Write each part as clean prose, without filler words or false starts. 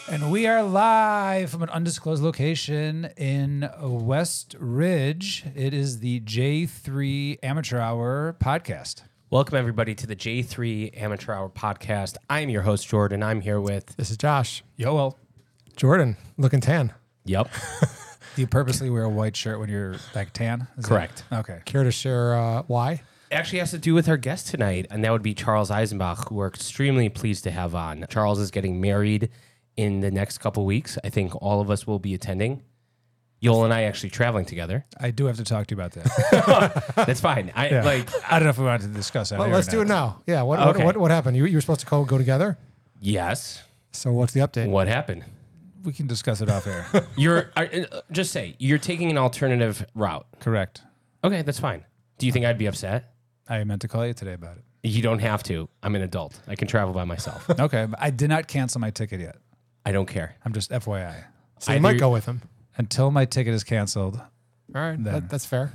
And we are live from an undisclosed location in West Ridge. It is the J3 Amateur Hour podcast. Welcome, everybody, to the J3 Amateur Hour podcast. I'm your host, Jordan. I'm here with... This is Josh. Yoel. Jordan, looking tan. Yep. Do you purposely wear a white shirt when you're like tan? Is Correct. Okay. Care to share why? Actually has to do with our guest tonight, and that would be Charles Eisenbach, who we're extremely pleased to have on. Charles is getting married in the next couple weeks. I think all of us will be attending. Yoel and I actually traveling together. I do have to talk to you about that. That's fine. I don't know if we wanted to discuss that. Well, let's do it now. Yeah. What happened? You were supposed to go together? Yes. So what's the update? What happened? We can discuss it off air. Just say, you're taking an alternative route. Correct. Okay, that's fine. Do you think I'd be upset? I meant to call you today about it. You don't have to. I'm an adult. I can travel by myself. Okay, but I did not cancel my ticket yet. I don't care. I'm just FYI. So you might go with him. Until my ticket is canceled. All right. That's fair.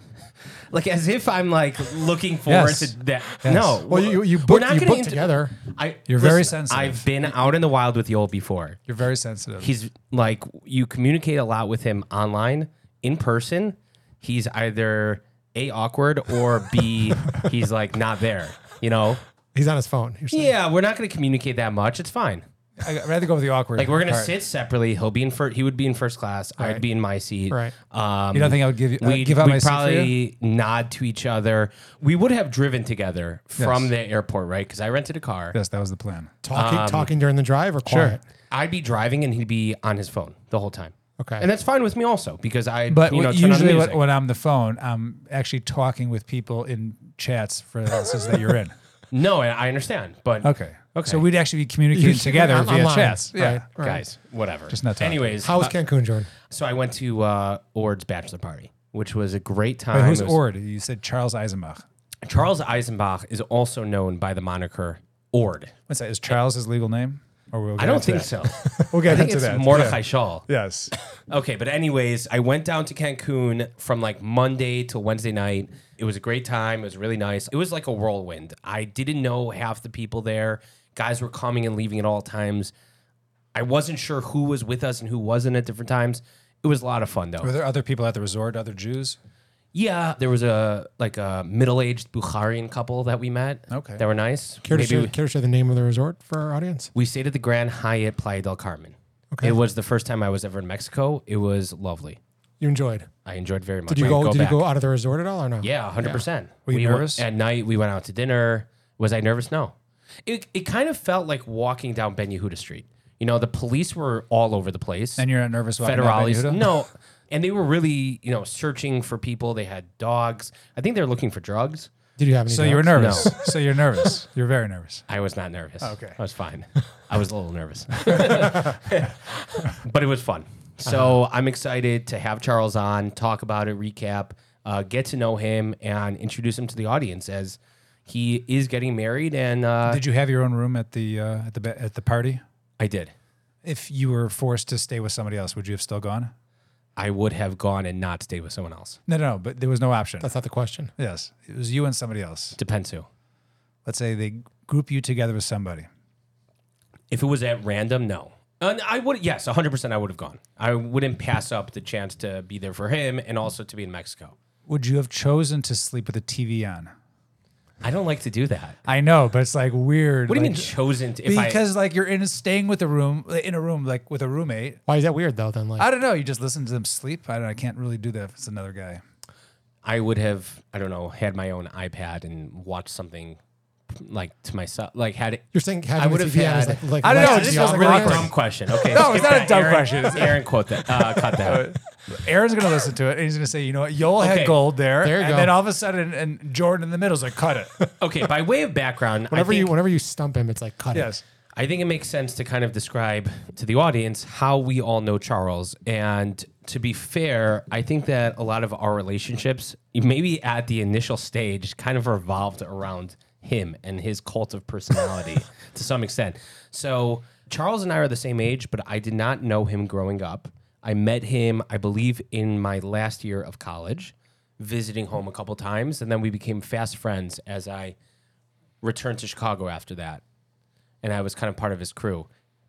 Like as if I'm like looking forward to that. Yes. No. Well, you booked together. You're very sensitive. I've been out in the wild with Yoel before. You're very sensitive. He's like, you communicate a lot with him online. In person, he's either A, awkward, or B, he's like not there. You know? He's on his phone. You're saying. Yeah, we're not going to communicate that much. It's fine. I'd rather go with the awkward. Like we're gonna part. sit separately. He would be in first class. Right. I'd be in my seat. Right. You don't think I would give out my we'd seat probably nod to each other. We would have driven together from Yes. the airport, right? Because I rented a car. Yes, that was the plan. Talking during the drive or quiet? I'd be driving and he'd be on his phone the whole time. Okay. And that's fine with me also because I, But turn on the usually music. when I'm on the phone, I'm actually talking with people in chats for the houses that you're in. No, I understand, but Okay. Okay. So we'd actually be communicating together via online. chats. Yeah. Right. guys, whatever. Just not talking. Anyways, How was Cancun, Jordan? so I went to Ord's bachelor party, which was a great time. Wait, who's It was- Ord? You said Charles Eisenbach. Charles Eisenbach is also known by the moniker Ord. What's that? Is Charles his legal name? Or we'll get I don't into think that? so. We'll get I think into it's that. Mordechai Shaw. Yes. Okay, but anyways, I went down to Cancun from like Monday till Wednesday night. It was a great time. It was really nice. It was like a whirlwind. I didn't know half the people there. Guys were coming and leaving at all times. I wasn't sure who was with us and who wasn't at different times. It was a lot of fun though. Were there other people at the resort, other Jews? Yeah, there was a middle-aged Bukharian couple that we met. Okay. That were nice. Care to Maybe share the name of the resort for our audience? we stayed at the Grand Hyatt Playa del Carmen. Okay. It was the first time I was ever in Mexico. It was lovely. You enjoyed. I enjoyed very much. Did you I'd go? Did back. you go out of the resort at all or no? Yeah, 100%. Were you nervous? At night, we went out to dinner. Was I nervous? No. It kind of felt like walking down Ben Yehuda Street. You know, the police were all over the place. And you're not nervous walking down Ben Federales. Yehuda? No. And they were really, searching for people. They had dogs. I think they were looking for drugs. Did you have any? So you were doubts? nervous. No. So you're nervous. You're very nervous. I was not nervous. Okay. I was fine. I was a little nervous. But it was fun. So I'm excited to have Charles on, talk about it, recap, get to know him, and introduce him to the audience as he is getting married. And Did you have your own room at the party? I did. If you were forced to stay with somebody else, would you have still gone? I would have gone and not stayed with someone else. No, but there was no option. That's not the question. Yes, it was you and somebody else. Depends who. Let's say they group you together with somebody. If it was at random, no. I would, yes, 100% I would have gone. I wouldn't pass up the chance to be there for him and also to be in Mexico. Would you have chosen to sleep with the TV on? I don't like to do that. I know, but it's like weird. What do you like, mean chosen to? Because like you're staying with in a room like with a roommate. Why is that weird though? Then I don't know. You just listen to them sleep. I can't really do that if it's another guy. I would have, I don't know, had my own iPad and watched something like to myself. Like had it. You're saying I having would a have TV on is had. like I don't know, less this This feels was like a a really really dumb question. Okay, No, it's skip not a that. dumb Aaron, question. Aaron, quote that. Cut that. Aaron's gonna listen to it and he's gonna say, you know what, Yoel had Okay. gold there, There you and go. then all of a sudden, and Jordan in the middle is like, cut it. Okay, by way of background, whenever you stump him, it's like cut it. Yes. I think it makes sense to kind of describe to the audience how we all know Charles. And to be fair, I think that a lot of our relationships, maybe at the initial stage, kind of revolved around him and his cult of personality to some extent. So Charles and I are the same age, but I did not know him growing up. I met him, I believe, in my last year of college, visiting home a couple times, and then we became fast friends as I returned to Chicago after that. And I was kind of part of his crew.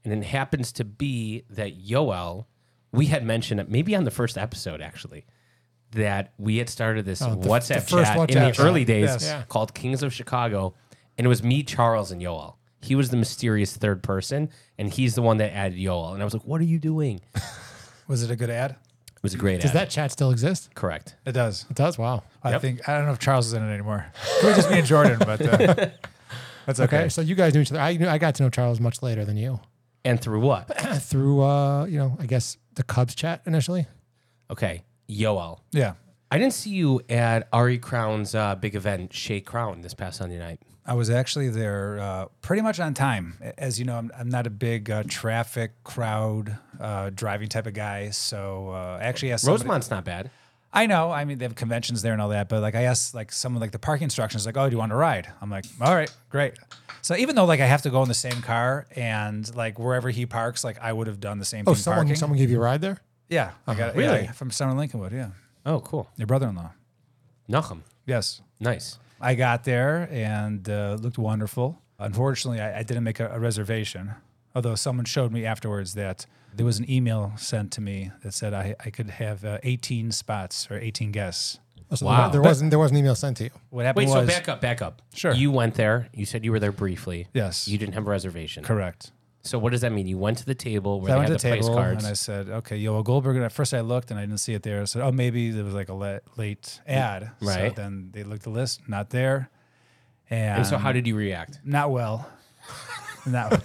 And it happens to be that Yoel, we had mentioned it maybe on the first episode, actually, that we had started this WhatsApp chat in the early days called Kings of Chicago. And it was me, Charles, and Yoel. He was the mysterious third person, and he's the one that added Yoel. And I was like, what are you doing? Was it a good ad? It was a great ad. Does that chat still exist? Correct. It does. It does? Wow. I don't know if Charles is in it anymore. It was just me and Jordan, but that's okay. So you guys knew each other. I got to know Charles much later than you. And through what? Through, I guess the Cubs chat initially. Okay. Yoel. Yeah. I didn't see you at Ari Crown's big event, Shea Crown, this past Sunday night. I was actually there pretty much on time. As you know, I'm not a big traffic crowd driving type of guy. So actually asked Rosemont's not bad. I know. I mean, they have conventions there and all that. But like I asked like someone like the parking instructions, like, oh, do you want to ride? I'm like, all right, great. So even though like I have to go in the same car and like wherever he parks, like I would have done the same thing. Someone gave you a ride there? Yeah. I got it. Really? Yeah, from Summer Lincolnwood, yeah. Oh, cool. Your brother-in-law. Nachum. Yes. Nice. I got there and looked wonderful. Unfortunately, I didn't make a reservation, although someone showed me afterwards that there was an email sent to me that said I could have 18 spots or 18 guests. So Wow. There was an email sent to you. What happened Wait, was... so back up. Sure. You went there. You said you were there briefly. Yes. You didn't have a reservation. Correct. So what does that mean? You went to the table where So I they went had to the the place table cards. and I said, okay, Yoel Goldberg. And at first I looked and I didn't see it there. I said, oh, maybe there was like a late ad. Right. So then they looked at the list, not there. And so how did you react? Not well. not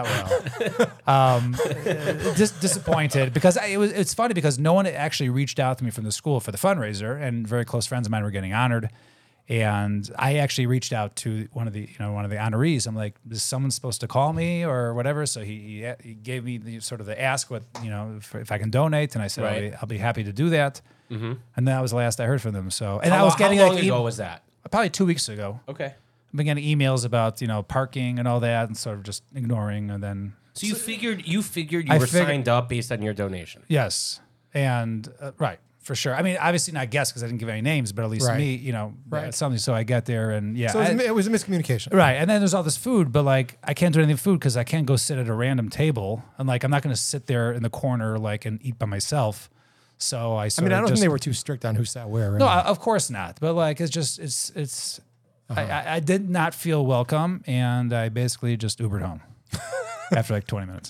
well. Just disappointed because it's funny because no one actually reached out to me from the school for the fundraiser, and very close friends of mine were getting honored. And I actually reached out to one of the honorees. I'm like, is someone supposed to call me or whatever? So he gave me the sort of the ask if I can donate, and I said Right. I'll be happy to do that. And that was the last I heard from them. So and How I was getting long ago was that? probably 2 weeks ago. Okay. I've been getting emails about parking and all that, and sort of just ignoring, and then So you figured you I were figured- signed up based on your donation. yes, and right. For sure. I mean, obviously not guess because I didn't give any names, but at least Right. me, Right. something. So I get there and yeah. So it was a miscommunication. Right. And then there's all this food, but like I can't do anything with food because I can't go sit at a random table. And like I'm not going to sit there in the corner like and eat by myself. So I I don't just, think they were too strict on who sat where. Right? No, of course not. But like it's I did not feel welcome, and I basically just Ubered home after like 20 minutes.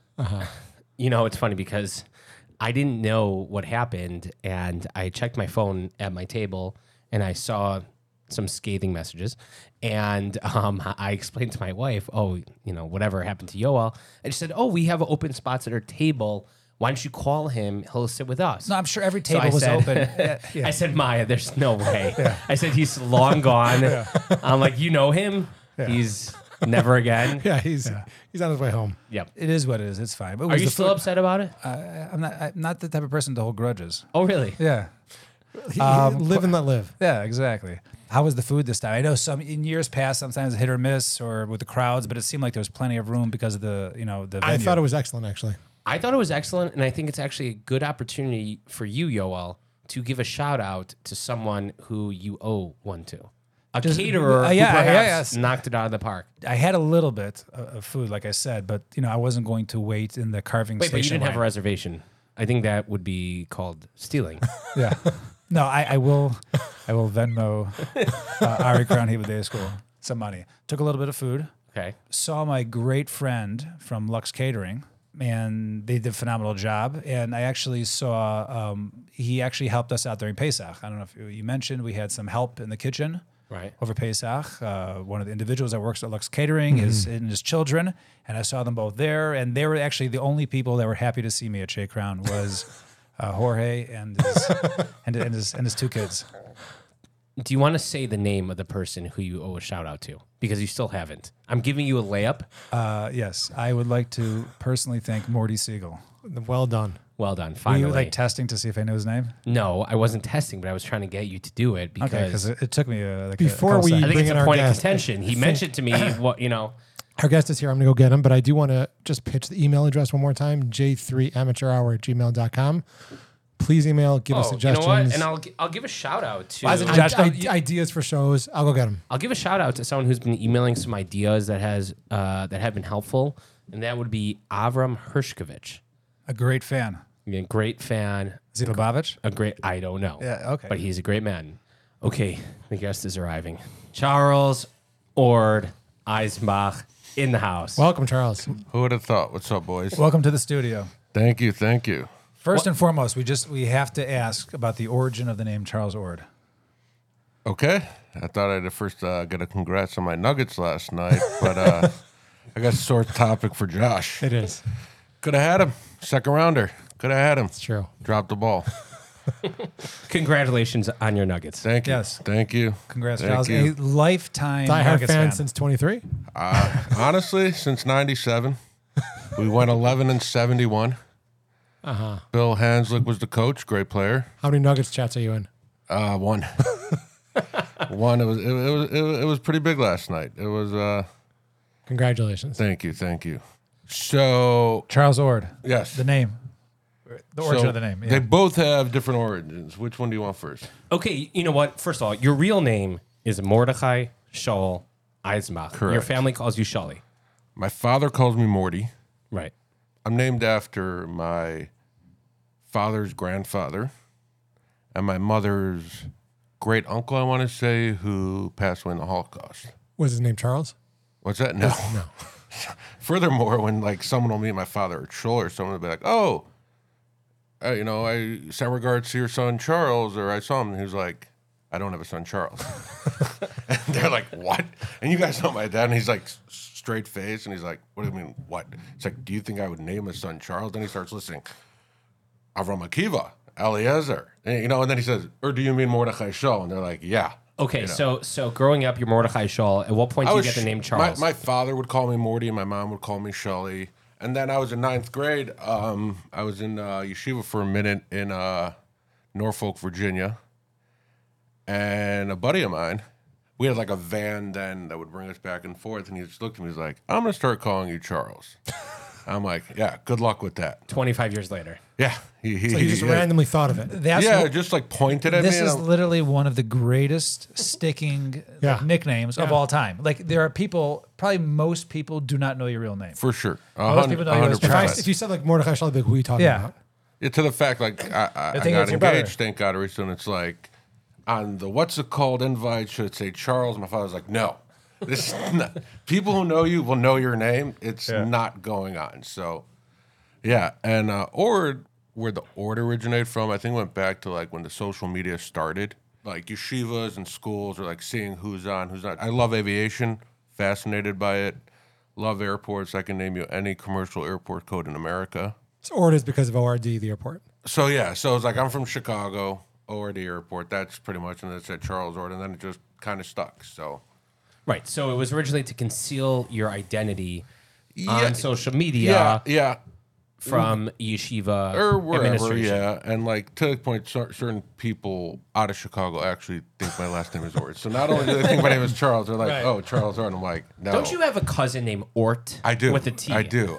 It's funny because I didn't know what happened, and I checked my phone at my table, and I saw some scathing messages, and I explained to my wife, whatever happened to Yoel, and she said, we have open spots at our table. Why don't you call him? He'll sit with us. No, I'm sure every So table I was said- open. Yeah. I said, Maya, there's no way. I said, he's long gone. I'm like, you know him? He's never again. Yeah, he's on his way home. Yep. It is what it is. It's fine. But it Are was you the still food. upset about it? I'm not the type of person to hold grudges. Oh, really? Yeah. Live and let live. Yeah, exactly. How was the food this time? I know in years past, sometimes hit or miss or with the crowds, but it seemed like there was plenty of room because of the venue. I thought it was excellent, actually. I thought it was excellent, and I think it's actually a good opportunity for you, Yoel, to give a shout out to someone who you owe one to. A caterer who perhaps knocked it out of the park. I had a little bit of food, like I said, but I wasn't going to wait in the carving Wait, station. but you didn't have a line. reservation. I think that would be called stealing. Yeah. No, I will Venmo Ari Crown Heba Day School some money. Took a little bit of food. Okay. Saw my great friend from Lux Catering, and they did a phenomenal job. And I actually saw he actually helped us out during Pesach. I don't know if you mentioned we had some help in the kitchen. Right. Over Pesach, one of the individuals that works at Lux Catering is and his children, and I saw them both there, and they were actually the only people that were happy to see me at Shea Crown was Jorge and his two kids. Do you want to say the name of the person who you owe a shout out to? Because you still haven't. I'm giving you a layup. Yes, I would like to personally thank Morty Siegel. Well done. Well done. Were Finally. you like testing to see if I knew his name? No, I wasn't testing, but I was trying to get you to do it Okay, because because it took me Before we- I think bring it's in a our point of guest. contention. He mentioned to me Our guest is here. I'm going to go get him, but I do want to just pitch the email address one more time, j3amateurhour@gmail.com. Please email, give us suggestions. You know what? And I'll give a shout out to Why is it Josh, ideas for shows. I'll go get them. I'll give a shout out to someone who's been emailing some ideas that have been helpful. and that would be Avram Hershkovich. A great fan. A great fan. Is he Lubavitch? A great, I don't know. Yeah, okay. But he's a great man. Okay, the guest is arriving. Charles Ord Eisenbach in the house. Welcome, Charles. Who would have thought? What's up, boys? Welcome to the studio. Thank you, thank you. First and foremost, we have to ask about the origin of the name Charles Ord. Okay, I thought I'd first get a congrats on my Nuggets last night, but I got a sore topic for Josh. It is. Could have had him, second rounder. Could have had him. It's true. Dropped the ball. Congratulations on your Nuggets. Thank you. Yes. Thank you. Congrats, Thank Charles. you. A lifetime Die hard Nuggets fan fan. since 23. Honestly, since '97, we went 11-71. Bill Hanslick was the coach. Great player. How many Nuggets chats are you in? One. One. It was pretty big last night. It was. Congratulations. Thank you. So Charles Ord. yes, The name. The origin So of the name. Yeah. They both have different origins. Which one do you want first? Okay, you know what? First of all, your real name is Mordechai Shaul Eisenbach. Your Correct. family calls you Shully. My father calls me Morty. Right. I'm named after my father's grandfather and my mother's great uncle, I want to say, who passed away in the Holocaust. Was his name Charles? What's that? No. No. Furthermore, when like someone will meet my father or Scholl or someone will be like, "Oh, I sent regards to your son Charles," or I saw him, and he was like, "I don't have a son Charles." And they're like, "What?" And you guys know my dad, and he's like straight face, and he's like, "What do you mean, what?" It's like, "Do you think I would name a son Charles?" Then he starts listening, Avram Akiva, Eliezer, and then he says, "Or do you mean Mordechai Shaul?" And they're like, "Yeah." Okay, so growing up, you're Mordechai Shaul. At what point did you get the name Charles? My father would call me Morty, and my mom would call me Shully. And then I was in ninth grade. I was in yeshiva for a minute in Norfolk, Virginia. And a buddy of mine, we had like a van then that would bring us back and forth. And he just looked at me, he's like, "I'm going to start calling you Charles." I'm like, "Yeah, good luck with that." 25 years later. Yeah. So you just randomly thought of it. That's Yeah, what- just like pointed at this me. and is I'm- literally one of the greatest sticking Yeah. nicknames of Yeah. all time. Like there are people, probably most people do not know your real name. for sure. Most people know you as 100%. If you said like Mordechai Shaul, I'd be like, who are you talking Yeah. about? Yeah, to the fact, like, I think got it's your brother. engaged, thank God, recently. It's like, on the what's it called invite, should it say Charles? My father's like, no. This is not, people who know you will know your name. It's not going on. So, yeah. And Ord, where the Ord originated from, I think went back to like when the social media started. Like yeshivas and schools are like seeing who's on, who's not. I love aviation, fascinated by it. Love airports. I can name you any commercial airport code in America. So Ord is because of ORD, the airport. So yeah, so it's like I'm from Chicago, Ord Airport. That's pretty much, and it said Charles Ord, and then it just kind of stuck. So Right. So it was originally to conceal your identity Yeah. on social media yeah, from yeshiva or wherever, administration. yeah. And like to the point, certain people out of Chicago actually think my last name is Ord. So not only do they think my name is Charles, they're like, Right. "Oh, Charles Ord." I'm like, "No." Don't you have a cousin named Ort? I do. With a T. I do.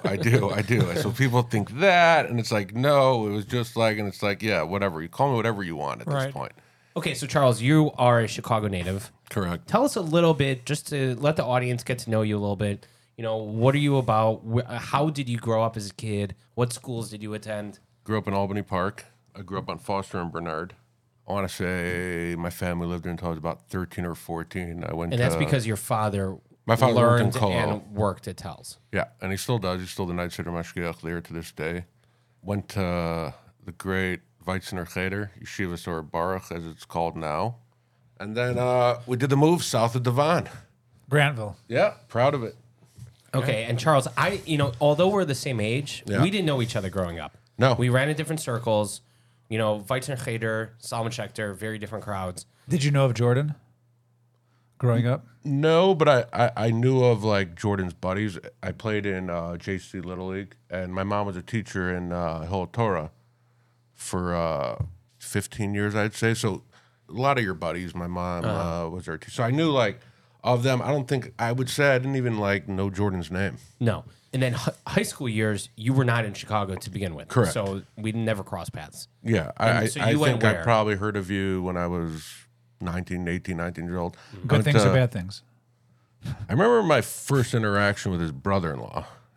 So people think that, and it's like, no, it was just like, and it's like, yeah, whatever. You call me whatever you want at Right. this point. Okay, so Charles, you are a Chicago native. Correct. Tell us a little bit, just to let the audience get to know you a little bit. What are you about? How did you grow up as a kid? What schools did you attend? Grew up in Albany Park. I grew up on Foster and Bernard. I want to say my family lived there until I was about 13 or 14. I went And that's to, because your father My father worked in learned Colo. and worked at Tells. Yeah, and he still does. He's still the night sitter mashgiach there to this day. Went to the great Weizsäcker Cheder, Yeshiva or Baruch, as it's called now. And then we did the move south of Devon. Grantville. Yeah, proud of it. Okay, and Charles, although we're the same age, Yeah. we didn't know each other growing up. No. We ran in different circles. Weizsäcker Cheder, Salman Schechter, very different crowds. Did you know of Jordan growing up? No, but I knew of like Jordan's buddies. I played in JC Little League, and my mom was a teacher in Hill Torah for 15 years, I'd say. So a lot of your buddies, my mom was there too. So I knew like of them. I don't think I would say I didn't even like know Jordan's name. No. And then high school years, you were not in Chicago to begin with. Correct. So we never crossed paths. Yeah, And so I you went think I where? probably heard of you when I was 19 years old. Good things or bad things? I remember my first interaction with his brother-in-law,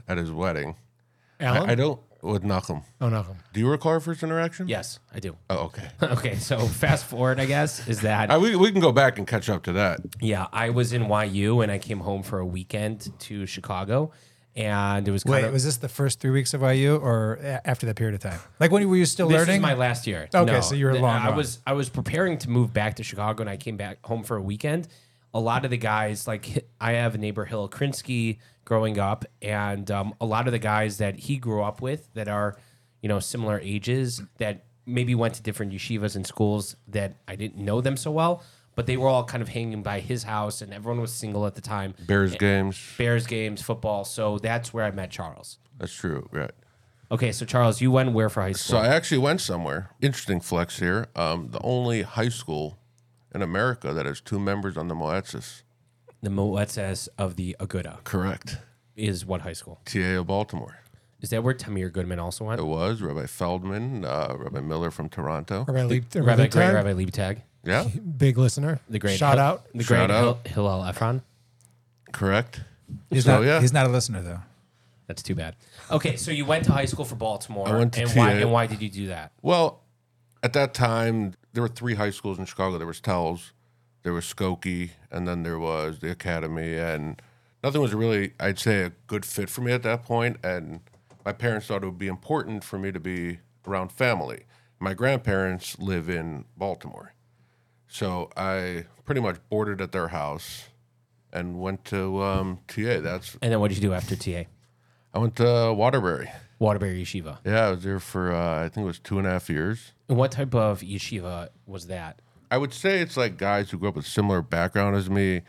at his wedding. Alan? I don't with Nachum. Oh, no. Do you recall our first interaction? Yes, I do. Oh, okay. Okay, so fast forward, I guess, is that We can go back and catch up to that. yeah, I was in YU and I came home for a weekend to Chicago, and it was kind Wait, of was this the first 3 weeks of IU or after that period of time? Like when were you still this learning? is my last year. Okay, No, so you were th- long I gone. was preparing to move back to Chicago, and I came back home for a weekend. A lot of the guys, like I have a neighbor, Hill Krinsky, growing up, and a lot of the guys that he grew up with that are, similar ages that maybe went to different yeshivas and schools that I didn't know them so well, but they were all kind of hanging by his house, and everyone was single at the time. Bears games. Bears games, football. So that's where I met Charles. That's true, right. Okay, so Charles, you went where for high So school? I actually went somewhere. Interesting flex here. The only high school in America that has 2 members on the Moetzes. The Moetzes of the Aguda Correct. is what high school? TA of Baltimore. Is that where Tamir Goodman also went? It was Rabbi Feldman, Rabbi Miller from Toronto. Rabbi Great Liebtag, Rabbi Liebtag, Yeah, big listener. the great Shout out. the Shout great out. Hillel Ephron. correct. he's so, not. yeah. He's not a listener though. That's too bad. Okay, so you went to high school for Baltimore, I went to and TA. why did you do that? Well, at that time, there were 3 high schools in Chicago. There was Tells, there was Skokie, and then there was the Academy. And nothing was really, I'd say, a good fit for me at that point. And my parents thought it would be important for me to be around family. My grandparents live in Baltimore. So I pretty much boarded at their house and went to TA. And then what did you do after TA? I went to Waterbury. Waterbury Yeshiva. Yeah, I was there for, I think it was 2.5 years. And what type of yeshiva was that? I would say it's like guys who grew up with similar background as me,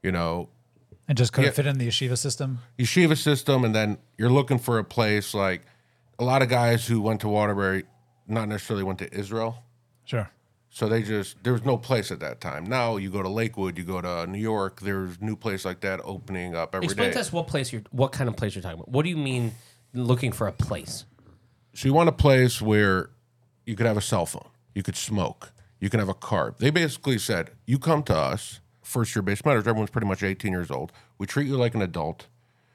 And just couldn't fit in the yeshiva system. yeshiva system, and then you're looking for a place like a lot of guys who went to Waterbury, not necessarily went to Israel. Sure. So there was no place at that time. Now you go to Lakewood, you go to New York, there's new place like that opening up every day. Explain to us what kind of place you're talking about. What do you mean looking for a place? So you want a place where you could have a cell phone, you could smoke, you can have a carb. They basically said, you come to us, first year base matters, everyone's pretty much 18 years old. We treat you like an adult.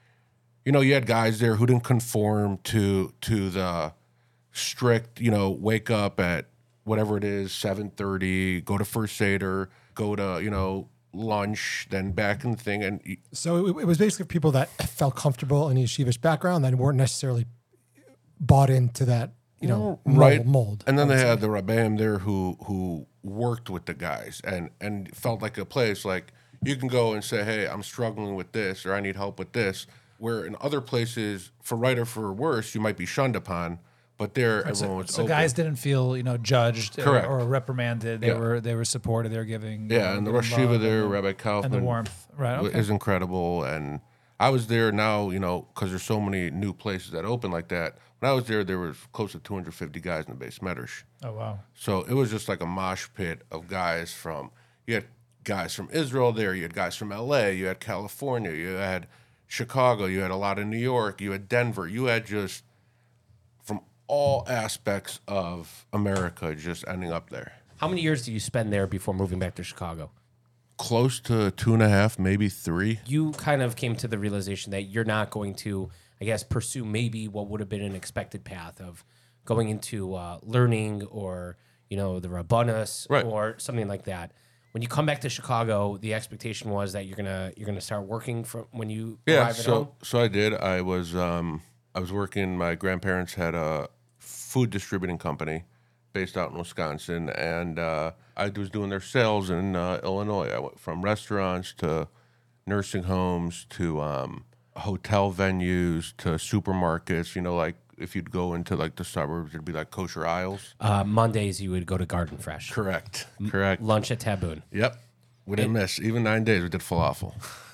You had guys there who didn't conform to the strict, wake up at whatever it is, 7:30, go to First Seder, go to, lunch, then back in the thing. And So it was basically people that felt comfortable in a yeshivish background that weren't necessarily bought into that, right. mold. And then they had the Rabbeim there who worked with the guys and felt like a place like you can go and say, hey, I'm struggling with this or I need help with this. Where in other places, for right or for worse, you might be shunned upon, but there everyone was So open. guys didn't feel judged Correct. or reprimanded. They were supported. They were giving. Yeah, and the giving Rosh Yeshiva love there, and Rabbi Kaufman, the warmth. Right. Okay. is incredible. And I was there now, because there's so many new places that open like that. When I was there was close to 250 guys in the base Medrash. Oh wow. So it was just like a mosh pit of guys you had guys from Israel there, you had guys from LA, you had California, you had Chicago, you had a lot of New York, you had Denver, you had just from all aspects of America just ending up there. How many years did you spend there before moving back to Chicago? Close to 2.5, maybe 3. You kind of came to the realization that you're not going to, I guess, pursue maybe what would have been an expected path of going into learning or, the Rabbanus Right. or something like that. When you come back to Chicago, the expectation was that you're gonna start working from when you arrive at home. So I did. I was working. My grandparents had a food distributing company based out in Wisconsin, and I was doing their sales in Illinois. I went from restaurants to nursing homes to hotel venues to supermarkets. Like if you'd go into like the suburbs, it'd be like kosher aisles. Mondays you would go to Garden Fresh. Correct. Lunch at Taboon. Yep. We didn't miss. Even 9 days, we did falafel.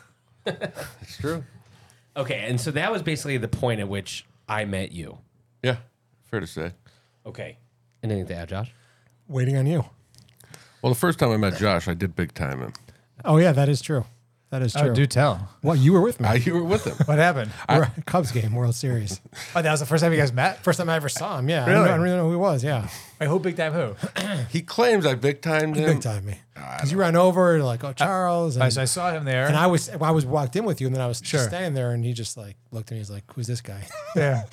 It's true. Okay, and so that was basically the point at which I met you. Yeah. Fair to say. Okay. Anything to add, Josh? Waiting on you. Well, the first time I met Josh, I did big time him. Oh, yeah, that is true. That is true. Oh, do tell. Well, you were with me. You were with him. What happened? We're at Cubs game, World Series. Oh, that was the first time you guys met? First time I ever saw him. Yeah, Really? I don't really know who he was. Yeah, Wait, who big time who? He claims I big timed him. big time me. Because you ran over and like, oh, Charles. So I saw him there. And I was walked in with you, and then I was Sure. just standing there, and he just like looked at me. He's like, "Who's this guy?" yeah.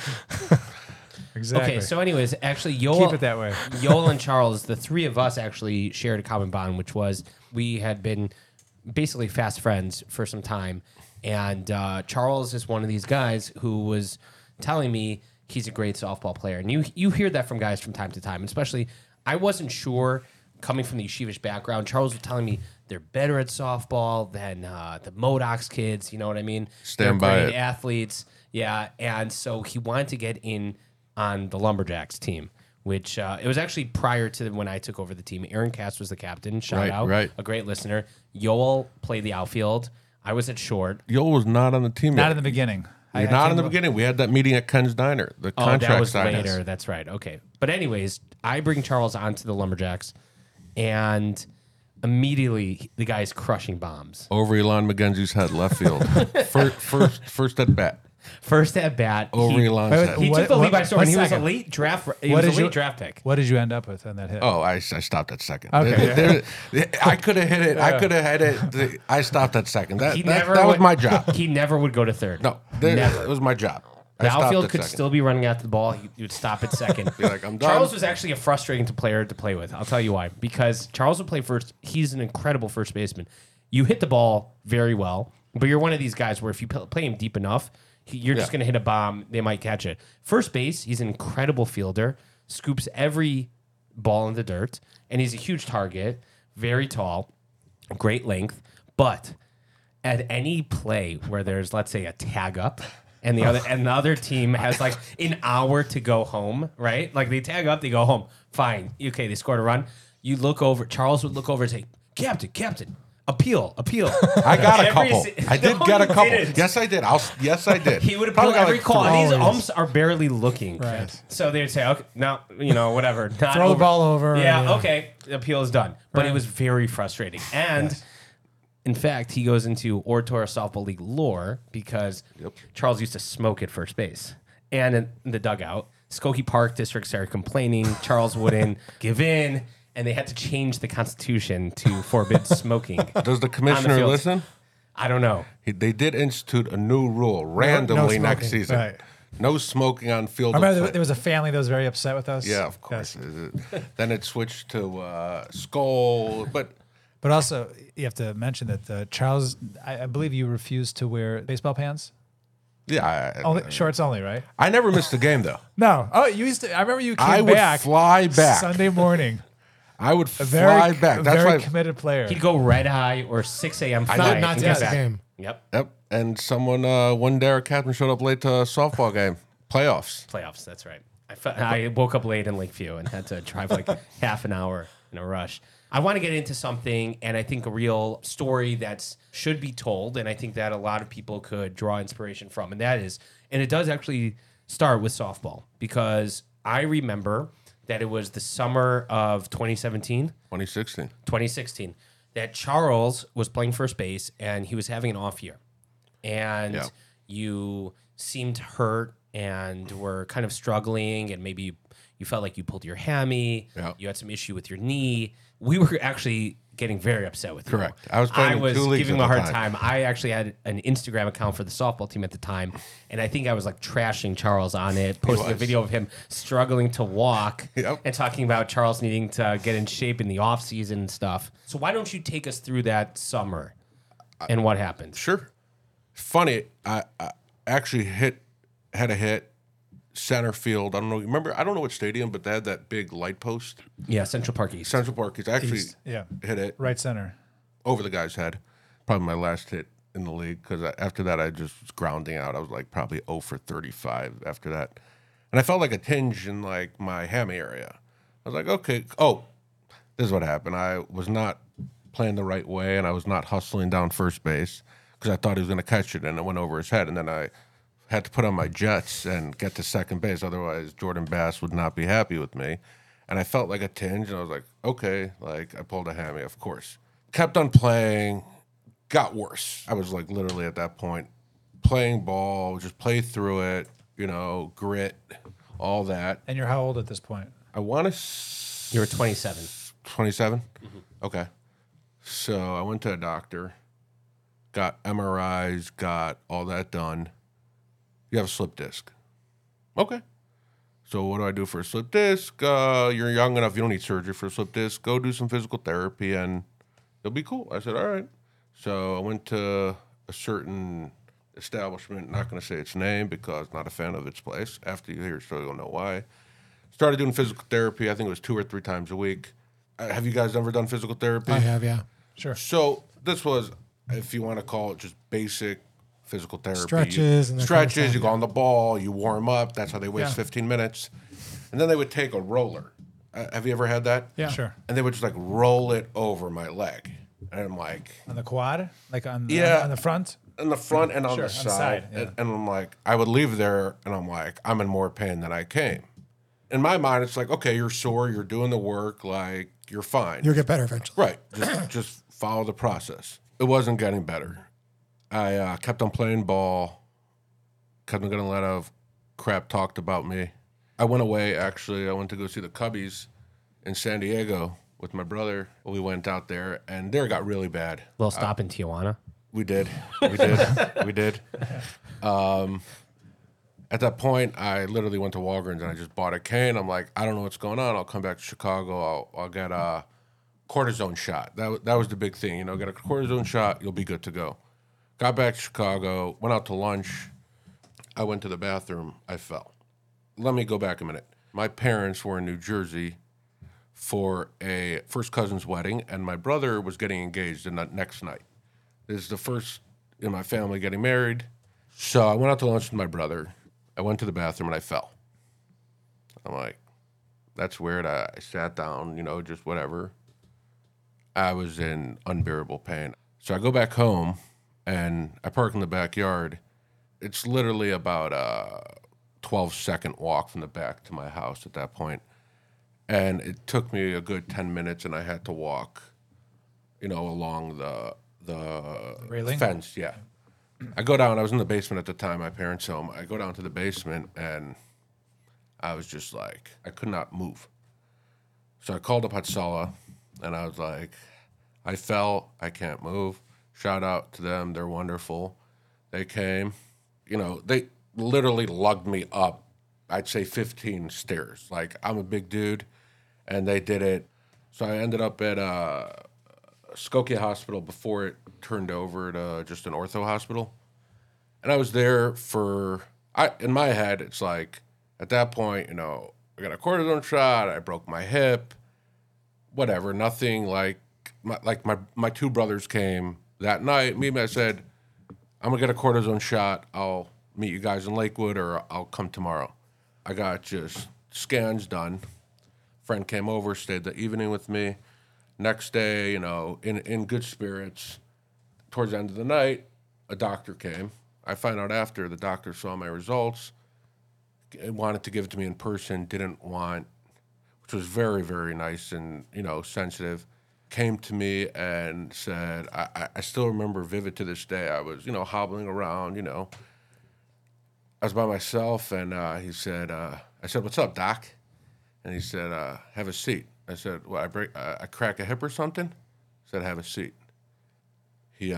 Exactly. Okay, so anyways, actually, keep Yoel, it that way. Yoel and Charles, the three of us actually shared a common bond, which was we had been basically fast friends for some time. And Charles is one of these guys who was telling me he's a great softball player. And you hear that from guys from time to time, especially I wasn't sure coming from the yeshivish background. Charles was telling me they're better at softball than the Modocs kids. You know what I mean? Stand they're by great it. athletes. Yeah. And so he wanted to get in on the Lumberjacks team, which it was actually prior to when I took over the team. Aaron Cass was the captain. Shout out. Right. A great listener. Yoel played the outfield. I was at short. Yoel was not on the team Not yet. in the beginning. You're not in the beginning. We had that meeting at Ken's Diner. The Oh, contract that was signings. later. That's right. Okay. But anyways, I bring Charles onto the Lumberjacks, and immediately the guy's crushing bombs. Over Elon McGenzie's head, left field. first at bat. First at bat, Over Elon's Wait, head. he What- took the lead what- by storm. one He was a second. late draft. He What was a did you- late draft pick. What did you end up with on that hit? Oh, I stopped at second. Okay. I could have hit it. I could have had it. I stopped at second. That was would- my job. He never would go to third. No, never. it was my job. I The stopped outfield at could second. still be running out the ball. He would stop at second. Be like, I'm done. Charles was actually a frustrating player to play with. I'll tell you why. Because Charles would play first. He's an incredible first baseman. You hit the ball very well, but you're one of these guys where if you play him deep enough, you're just Yeah. going to hit a bomb. They might catch it. First base, he's an incredible fielder, scoops every ball in the dirt, and he's a huge target, very tall, great length. But at any play where there's, let's say, a tag up, and the other team has like an hour to go home, right? Like they tag up, they go home. Fine. Okay, they scored a run. You look over, Charles would look over and say, Captain, appeal. I got a Every couple. si- I did No, get a you couple. didn't. Yes, I did. Yes, I did. He would appeal Probably got every like call. And these Always. umps are barely looking. Right. So they'd say, okay, no, whatever. Not Throw the over. ball over. Yeah, and, okay. The appeal is done. But it was very frustrating. And in fact, he goes into Orator Softball League lore because Charles used to smoke at first base. And in the dugout, Skokie Park District started complaining. Charles wouldn't give in. And they had to change the Constitution to forbid smoking. Does the commissioner field. listen? I don't know. They did institute a new rule randomly next smoking. season. Right. No smoking on field. I of remember play. there was a family that was very upset with us. Yeah, of course. Yes. Then it switched to skull, but But also, you have to mention that Charles, I believe you refused to wear baseball pants. yeah, Only shorts only, right? I never missed a game though. No. Oh, you used to. I remember you came I would back fly back. Sunday morning. I would A very, fly back. That's very why. committed player. He'd go red eye or 6 a.m. I flight did not and to get miss the back. game. Yep. Yep. And someone, one day our captain showed up late to a softball game, playoffs. Playoffs, that's right. I woke up late in Lakeview and had to drive like half an hour in a rush. I want to get into something, and I think a real story that should be told, and I think that a lot of people could draw inspiration from, and that is, and it does actually start with softball, because I remember that it was the summer of 2017, 2016. that Charles was playing first base, and he was having an off year. And Yeah. you seemed hurt and were kind of struggling, and maybe you felt like you pulled your hammy. Yeah. You had some issue with your knee. We were actually getting very upset with you. Correct. I was playing in was 2 leagues giving him at a the hard time. time. I actually had an Instagram account for the softball team at the time, and I think I was like trashing Charles on it, posting a was. video of him struggling to walk Yep. and talking about Charles needing to get in shape in the off season and stuff. So why don't you take us through that summer and what happened? Sure. Funny, I actually had a hit center field. I don't know. Remember? I don't know what stadium, but they had that big light post. Yeah, Central Park East. Central Park is actually East, yeah. hit it Right center. over the guy's head. Probably my last hit in the league because after that I just was grounding out. I was like probably 0 for 35 after that, and I felt like a tinge in like my hammy area. I was like, okay, this is what happened. I was not playing the right way, and I was not hustling down first base because I thought he was going to catch it, and it went over his head, and then I had to put on my jets and get to second base. Otherwise, Jordan Bass would not be happy with me. And I felt like a tinge, and I was like, okay, like I pulled a hammy, of course. Kept on playing, got worse. I was like literally at that point playing ball, just play through it, grit, all that. And you're how old at this point? I want to. You were 27. 27? Mm-hmm. Okay. So I went to a doctor, got MRIs, got all that done. You have a slip disc. Okay. So what do I do for a slip disc? You're young enough. You don't need surgery for a slip disc. Go do some physical therapy and it'll be cool. I said, all right. So I went to a certain establishment. Not going to say its name because not a fan of its place. After you hear it, so you'll know why. Started doing physical therapy. I think it was 2 or 3 times a week. Have you guys ever done physical therapy? I have, yeah. Sure. So this was, if you want to call it just basic physical therapy. Stretches and that kind of stuff, you go on the ball, you warm up. That's how they waste Yeah. 15 minutes. And then they would take a roller. Have you ever had that? Yeah. Sure. And they would just like roll it over my leg. And I'm like, On the quad? Like on the, Yeah. on the front? in the front and on Sure, the on the side. side, yeah. And I'm like, I would leave there and I'm like, I'm in more pain than I came. In my mind, it's like, okay, you're sore, you're doing the work, like, you're fine. You'll get better eventually. Right. Just follow the process. It wasn't getting better. I kept on playing ball, kept on getting a lot of crap talked about me. I went away, actually. I went to go see the Cubbies in San Diego with my brother. We went out there, and there it got really bad. Little stop in Tijuana. We did. We did. We did. At that point, I literally went to Walgreens and I just bought a cane. I'm like, I don't know what's going on. I'll come back to Chicago. I'll get a cortisone shot. That was the big thing. Get a cortisone shot. You'll be good to go. Got back to Chicago. Went out to lunch. I went to the bathroom. I fell. Let me go back a minute. My parents were in New Jersey for a first cousin's wedding, and my brother was getting engaged the next night. This is the first in my family getting married. So I went out to lunch with my brother. I went to the bathroom and I fell. I'm like, that's weird. I sat down, just whatever. I was in unbearable pain. So I go back home and I park in the backyard. It's literally about a 12-second walk from the back to my house at that point. And it took me a good 10 minutes and I had to walk, along the Railing? fence. Yeah. I go down. I was in the basement at the time, my parents' home. I go down to the basement, and I was just like, I could not move. So I called up Hatsala, and I was like, I fell. I can't move. Shout out to them. They're wonderful. They came. They literally lugged me up, I'd say 15 stairs. Like, I'm a big dude, and they did it. So I ended up at Skokie Hospital before it turned over to just an ortho hospital. And I was there in my head, it's like, at that point, I got a cortisone shot, I broke my hip, whatever, nothing like my 2 brothers came that night. I said, I'm going to get a cortisone shot. I'll meet you guys in Lakewood or I'll come tomorrow. I got just scans done. Friend came over, stayed the evening with me. Next day, in good spirits, towards the end of the night, a doctor came. I find out after the doctor saw my results, wanted to give it to me in person, didn't want, which was very, very nice and, sensitive. Came to me and said, I still remember vivid to this day. I was, hobbling around, I was by myself and he said, I said, what's up, doc? And he said, have a seat. I said, well, I crack a hip or something? He said, have a seat. He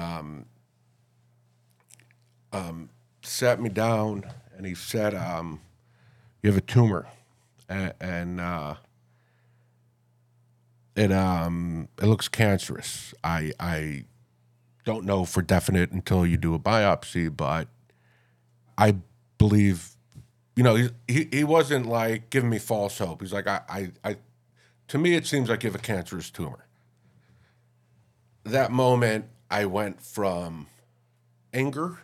sat me down and he said, you have a tumor. And it looks cancerous. I don't know for definite until you do a biopsy, but I believe, he wasn't like giving me false hope. He's like, to me, it seems like you have a cancerous tumor. That moment, I went from anger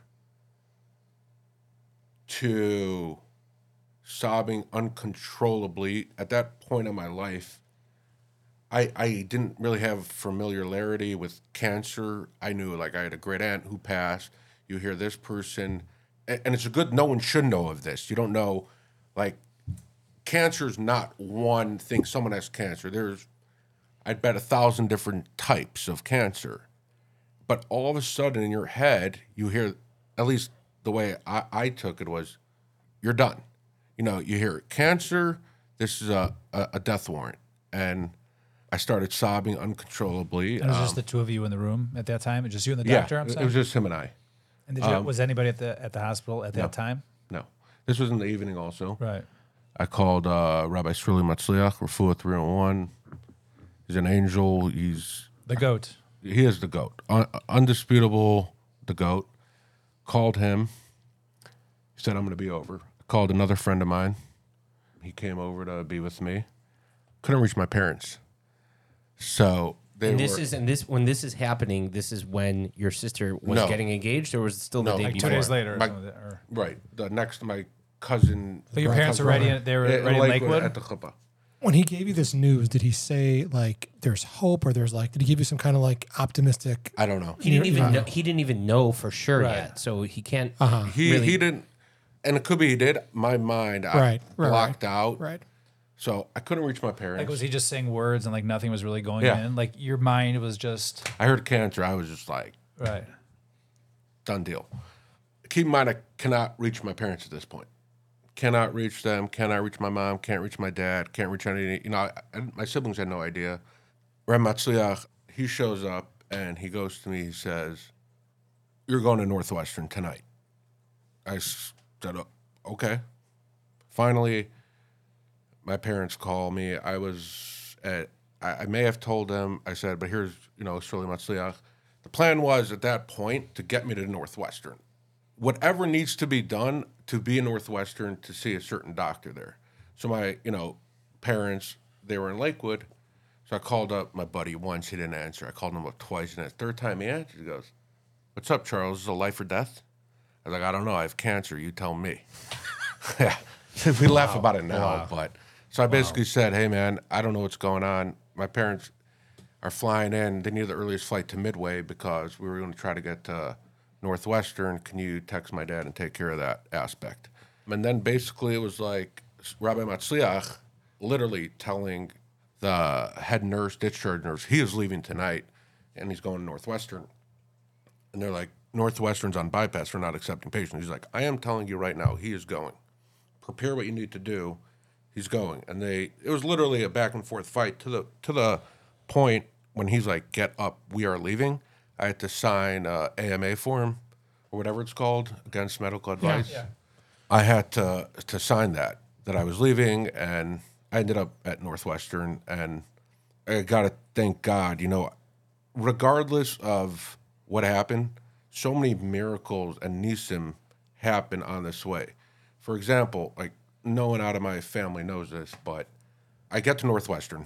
to sobbing uncontrollably. At that point in my life, I didn't really have familiarity with cancer. I knew, I had a great aunt who passed. You hear this person, and it's no one should know of this. You don't know, cancer is not one thing. Someone has cancer. There's, I'd bet 1,000 different types of cancer. But all of a sudden in your head, you hear, at least the way I took it was, you're done. You know, you hear cancer, this is a death warrant. And I started sobbing uncontrollably. And it was just the two of you in the room at that time? It was just you and the Yeah, doctor, I'm it saying? was just him and I. And was anybody at the hospital at that time? No. This was in the evening also. Right. I called Rabbi Shirley Matzliach, Refuah 301. He's an angel. He's The goat. He is the GOAT. Undisputable, the GOAT. Called him. He said, I'm going to be over. I called another friend of mine. He came over to be with me. Couldn't reach my parents. So they And were... when this is happening, this is when your sister was No. getting engaged, or was it still the No. day Like 2 before? days later. My- or Right. The next, my cousin... But your my parents cousin- were ready. They were Yeah, ready in Lakewood. at the chuppah. When he gave you this news, did he say like there's hope, or there's like did he give you some kind of like optimistic? I don't know. He didn't even know, he didn't even know for sure Right. yet, so he can't. He really- he didn't, and it could be he did. My mind, I Right, blocked out, Right. so I couldn't reach my parents. Like, was he just saying words and like nothing was really going Yeah. in? Like your mind was just I heard cancer. I was just like, right. done deal. Keep in mind, I cannot reach my parents at this point. Cannot reach them. Cannot reach my mom. Can't reach my dad. Can't reach any. You know, my siblings had no idea. Reb Matzliach, he shows up and he goes to me. He says, "You're going to Northwestern tonight." I said, "Okay." Finally, my parents call me. I was at. I may have told them. I said, "But here's, Shirley Matzliach." The plan was at that point to get me to Northwestern. Whatever needs to be done to be in Northwestern to see a certain doctor there. So my, parents, they were in Lakewood. So I called up my buddy once. He didn't answer. I called him up twice. And the third time he answered, he goes, "What's up, Charles? Is it life or death?" I was like, "I don't know. I have cancer. You tell me." Yeah. We laugh about it now. But so I basically said, "Hey, man, I don't know what's going on. My parents are flying in. They need the earliest flight to Midway because we were going to try to get to Northwestern. Can you text my dad and take care of that aspect?" And then basically it was like Rabbi Matzliach literally telling the head nurse, discharge nurse, he is leaving tonight and he's going to Northwestern. And they're like, "Northwestern's on bypass. We're not accepting patients." He's like, "I am telling you right now, he is going. Prepare what you need to do. He's going." And it was literally a back and forth fight to the point when he's like, "Get up, we are leaving." I had to sign a AMA form or whatever it's called, against medical advice. Yeah. I had to sign that I was leaving, and I ended up at Northwestern, and I got to thank God, regardless of what happened, so many miracles and nisim happen on this way. For example, like no one out of my family knows this, but I get to Northwestern.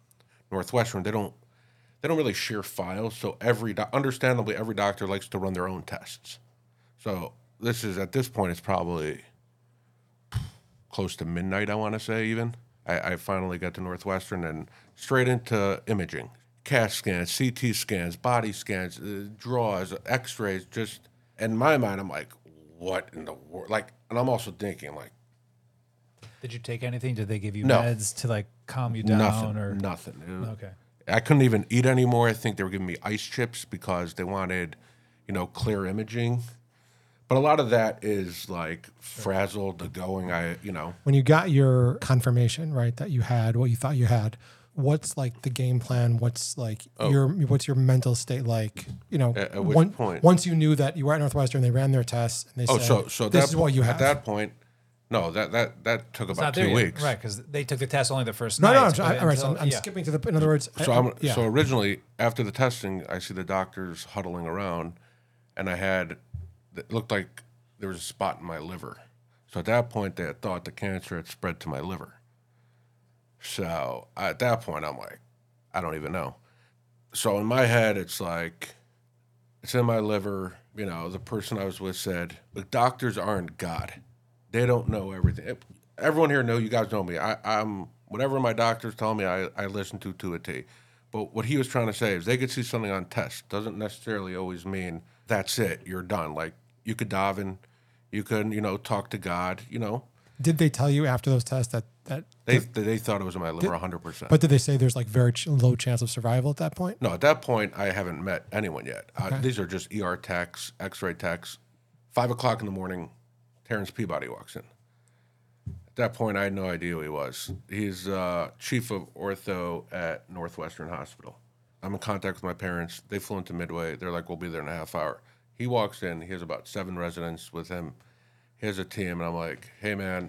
They don't really share files, so understandably every doctor likes to run their own tests. So at this point it's probably close to midnight, I want to say even. I finally got to Northwestern and straight into imaging. CAT scans, CT scans, body scans, draws, x-rays, just in my mind I'm like, what in the world? Like, and I'm also thinking like, Did you take anything? Did they give you No. meds to like calm you down? nothing. Okay. I couldn't even eat anymore. I think they were giving me ice chips because they wanted, clear imaging. But a lot of that is like frazzled, the going, When you got your confirmation, right, that you had what you thought you had, what's like the game plan? What's like what's your mental state like? At which point? Once you knew that you were at Northwestern, they ran their tests and they said, so "This that, is what you have." At that point, no, that took It's about not there 2 yet. weeks. Right, because they took the test only the first no, night. no, but all right. So until- I'm yeah. skipping to the. In other words, So originally after the testing, I see the doctors huddling around, and it looked like there was a spot in my liver. So at that point, they had thought the cancer had spread to my liver. So at that point, I'm like, I don't even know. So in my head, it's like, it's in my liver. The person I was with said, the doctors aren't God. They don't know everything. Everyone here you guys know me. I'm whatever my doctors tell me, I listen to a T. But what he was trying to say is they could see something on test. Doesn't necessarily always mean that's it. You're done. Like you could daven, you could, talk to God, Did they tell you after those tests that They thought it was in my liver 100%. but did they say there's like very low chance of survival at that point? No, at that point, I haven't met anyone yet. Okay. These are just ER techs, X-ray techs. 5 o'clock in the morning, Terrence Peabody walks in. At that point, I had no idea who he was. He's chief of ortho at Northwestern Hospital. I'm in contact with my parents. They flew into Midway. They're like, we'll be there in a half hour. He walks in. He has about 7 residents with him. He has a team, and I'm like, hey, man,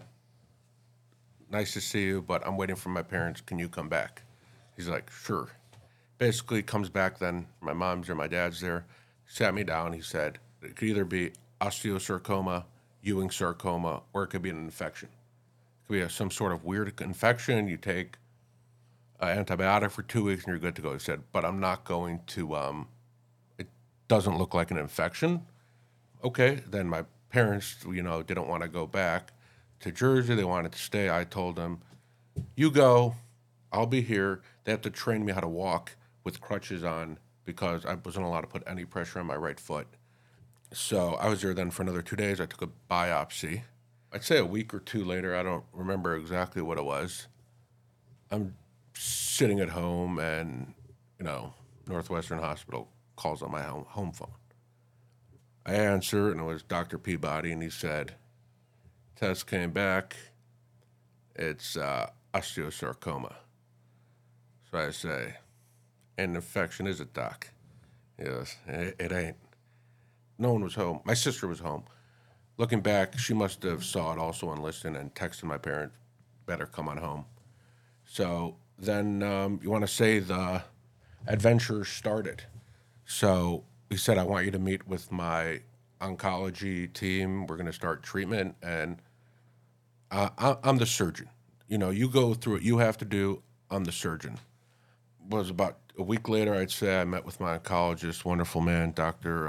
nice to see you, but I'm waiting for my parents. Can you come back? He's like, sure. Basically, comes back then. My mom's or my dad's there. Sat me down. He said, it could either be osteosarcoma, Ewing sarcoma, or it could be an infection. It could be some sort of weird infection. You take an antibiotic for 2 weeks and you're good to go. He said, but I'm not going to, it doesn't look like an infection. Okay, then my parents, didn't want to go back to Jersey. They wanted to stay. I told them, you go, I'll be here. They have to train me how to walk with crutches on because I wasn't allowed to put any pressure on my right foot. So I was there then for another 2 days. I took a biopsy. I'd say a week or 2 later, I don't remember exactly what it was. I'm sitting at home and, Northwestern Hospital calls on my home phone. I answer, and it was Dr. Peabody, and he said, test came back. It's osteosarcoma. So I say, an infection, is it, doc? Yes, it ain't. No one was home. My sister was home. Looking back, she must have saw it also on Listen and texted my parents, better come on home. So then you want to say the adventure started. So he said, I want you to meet with my oncology team. We're going to start treatment. And I'm the surgeon. You go through what you have to do. I'm the surgeon. It was about a week later, I'd say, I met with my oncologist, wonderful man, Dr.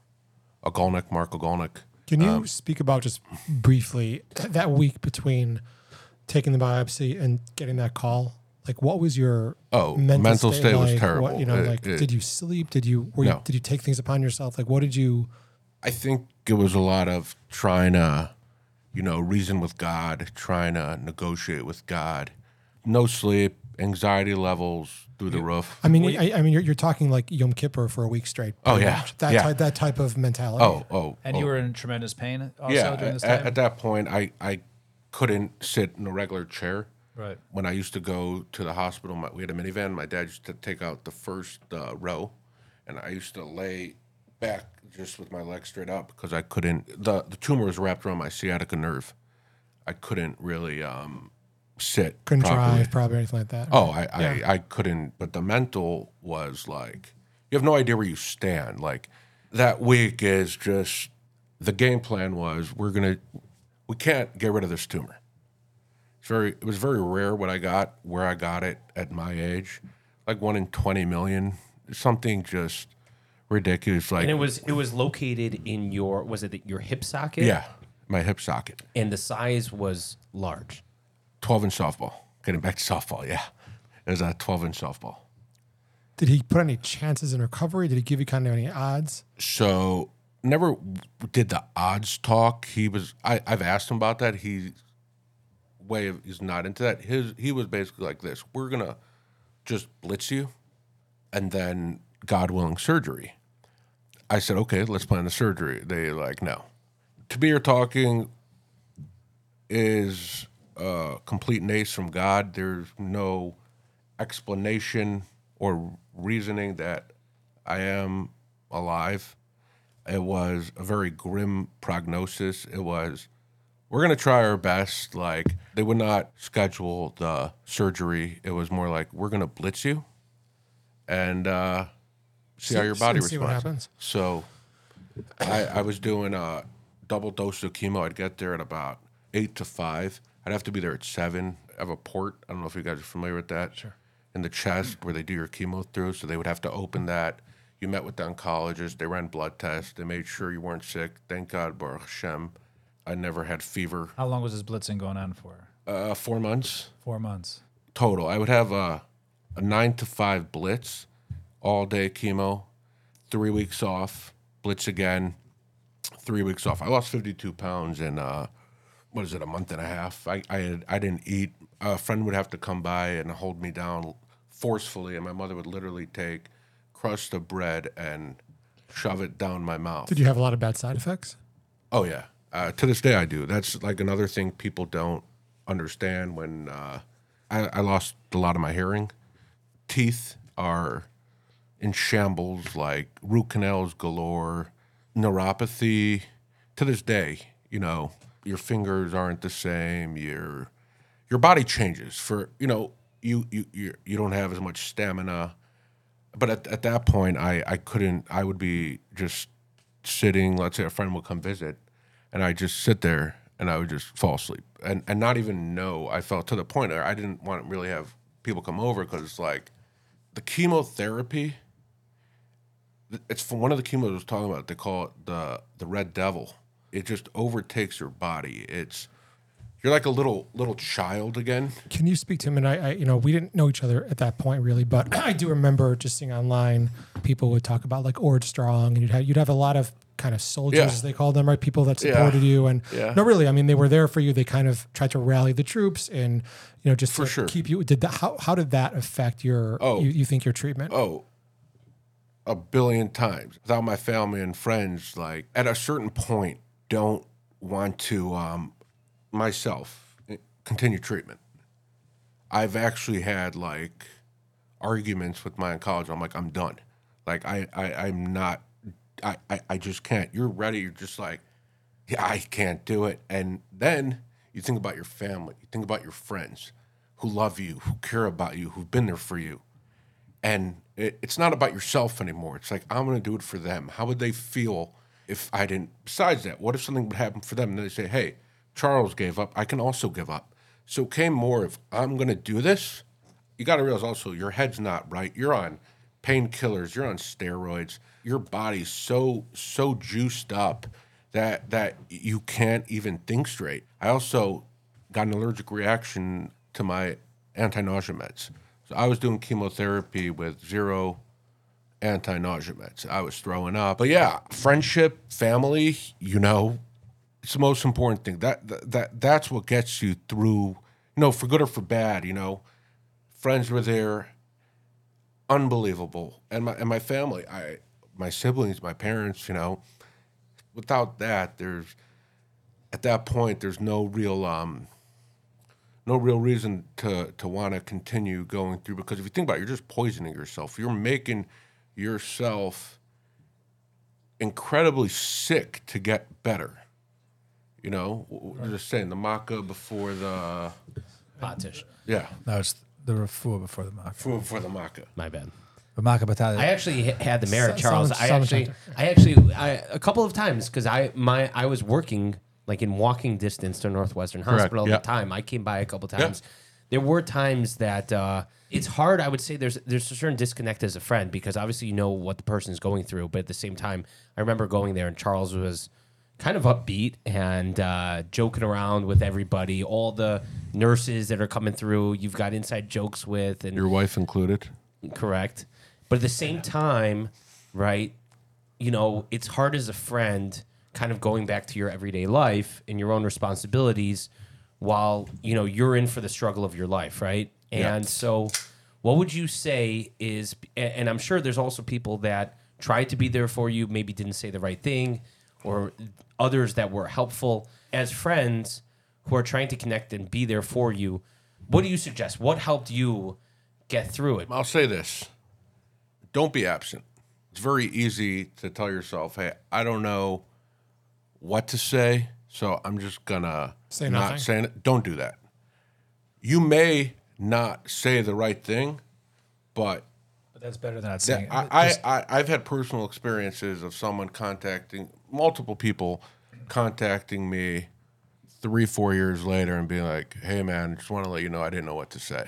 Mark Ogolnik. Can you speak about just briefly that week between taking the biopsy and getting that call? Like, what was your mental state was terrible. What, did you sleep? Did you take things upon yourself? Like, what did you? I think it was a lot of trying to, reason with God, trying to negotiate with God. No sleep, anxiety levels through the roof. I mean, you're talking like Yom Kippur for a week straight. Oh yeah, that type of mentality. And you were in tremendous pain also during this time? At that point, I couldn't sit in a regular chair. Right. When I used to go to the hospital, we had a minivan. My dad used to take out the first row, and I used to lay back just with my legs straight up because I couldn't. The tumor was wrapped around my sciatica nerve. I couldn't really sit. Couldn't properly. drive, probably anything like that. Right? I couldn't. But the mental was like, you have no idea where you stand. Like that week is just, the game plan was we can't get rid of this tumor. It was very rare where I got it at my age, like 1 in 20 million, something just ridiculous. Like, and it was located in your hip socket? Yeah, my hip socket. And the size was large. 12-inch softball. Getting back to softball, yeah, it was a 12-inch softball. Did he put any chances in recovery? Did he give you kind of any odds? So never did the odds talk. I've asked him about that. He's not into that. He was basically like this: we're gonna just blitz you, and then God willing surgery. I said, okay, let's plan the surgery. They like, no. To be here talking is complete nace from God. There's no explanation or reasoning that I am alive. It was a very grim prognosis. It was, we're going to try our best. Like, they would not schedule the surgery. It was more like, we're going to blitz you and see how your body responds. See what happens. So I was doing a double dose of chemo. I'd get there at about 8 to 5. I'd have to be there at 7. I have a port. I don't know if you guys are familiar with that. Sure. In the chest where they do your chemo through. So they would have to open that. You met with the oncologist. They ran blood tests. They made sure you weren't sick. Thank God, Baruch Hashem. I never had fever. How long was this blitzing going on for? 4 months. 4 months. Total. I would have a 9 to 5 blitz, all day chemo, 3 weeks off, blitz again, 3 weeks off. I lost 52 pounds in what is it, a month and a half. I didn't eat. A friend would have to come by and hold me down forcefully, and my mother would literally take crust of bread and shove it down my mouth. Did you have a lot of bad side effects? Oh yeah, to this day I do. That's like another thing people don't understand. When I lost a lot of my hearing, teeth are in shambles, like root canals galore, neuropathy. To this day, you know, your fingers aren't the same. Your body changes. For you know, you don't have as much stamina. But at that point, I couldn't. I would be just sitting. Let's say a friend would come visit, and I just sit there and I would just fall asleep and not even know. I felt to the point where I didn't want to really have people come over because it's like the chemotherapy. It's from one of the chemos I was talking about. They call it the red devil. It just overtakes your body. You're like a little child again. Can you speak to him? And I, you know, we didn't know each other at that point really, but I do remember just seeing online, people would talk about like Ord Strong, and you'd have a lot of kind of soldiers, Yeah. as they called them, right? People that supported you, and no, really, I mean, they were there for you. They kind of tried to rally the troops, and you know, just For to sure. keep you. How did that affect your? You think your treatment? Oh, a billion times. Without my family and friends, like at a certain point, don't want to myself continue treatment. I've actually had like arguments with my oncologist. I'm like, I'm done. Like I'm not. I just can't. You're ready. You're just like, yeah, I can't do it. And then you think about your family. You think about your friends who love you, who care about you, who've been there for you. And it's not about yourself anymore. It's like, I'm going to do it for them. How would they feel if I didn't? Besides that, what if something would happen for them? And they say, hey, Charles gave up. I can also give up. So it came more of, I'm going to do this. You got to realize also your head's not right. You're on painkillers. You're on steroids. Your body's so juiced up that you can't even think straight. I also got an allergic reaction to my anti-nausea meds. So I was doing chemotherapy with 0 anti-nausea meds. I was throwing up. But yeah, friendship, family, you know, it's the most important thing. That's what gets you through, you know, for good or for bad, you know. Friends were there, unbelievable. And my family, my siblings, my parents, you know, without that, at that point, there's no real reason to want to continue going through, because if you think about it, you're just poisoning yourself. You're making yourself incredibly sick to get better. You know, we're just saying the maca before the Potish. yeah, No, it's the refuah before the maca. food before the maca. My bad. The maca batata. I actually had the merit, So- Charles. someone I actually a couple of times, because I was working like in walking distance to Northwestern Hospital yeah. at the time. I came by a couple times. There were times that it's hard. I would say there's a certain disconnect as a friend, because obviously you know what the person's going through, but at the same time, I remember going there and Charles was kind of upbeat and joking around with everybody, all the nurses that are coming through. You've got inside jokes with, and Your wife included. correct. But at the same time, right, you know, it's hard as a friend kind of going back to your everyday life and your own responsibilities while, you know, you're in for the struggle of your life, right? And so what would you say is, and I'm sure there's also people that tried to be there for you, maybe didn't say the right thing, or others that were helpful. As friends who are trying to connect and be there for you, what do you suggest? What helped you get through it? I'll say this. Don't be absent. It's very easy to tell yourself, hey, I don't know what to say, so I'm just gonna Say not nothing. say it. Don't do that. You may not say the right thing, but But that's better than not saying it. I've had personal experiences of multiple people contacting me 3-4 years later and being like, hey man, just want to let you know I didn't know what to say.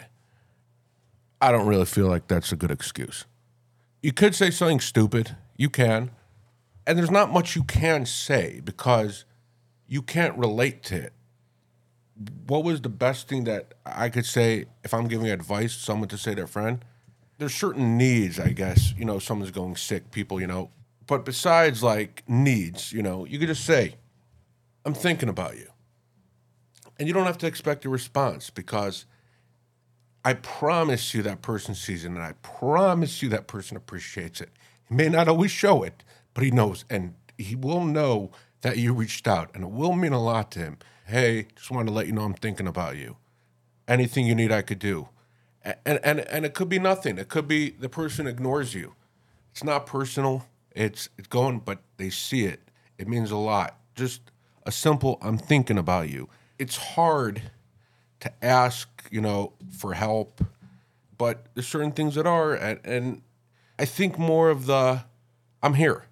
I don't really feel like that's a good excuse. You could say something stupid. You can. And there's not much you can say because you can't relate to it. What was the best thing that I could say if I'm giving advice to someone to say to their friend? There's certain needs, I guess. You know, someone's going sick, people, you know. But besides, like, needs, you know, you could just say, I'm thinking about you. And you don't have to expect a response because I promise you that person sees it, and I promise you that person appreciates it. He may not always show it, but he knows, and he will know that you reached out, and it will mean a lot to him. Hey, just wanted to let you know I'm thinking about you. Anything you need, I could do. And it could be nothing. It could be the person ignores you. It's not personal. It's going, but they see it. It means a lot. Just a simple, I'm thinking about you. It's hard to ask, for help, but there's certain things that are, and I think more of I'm here.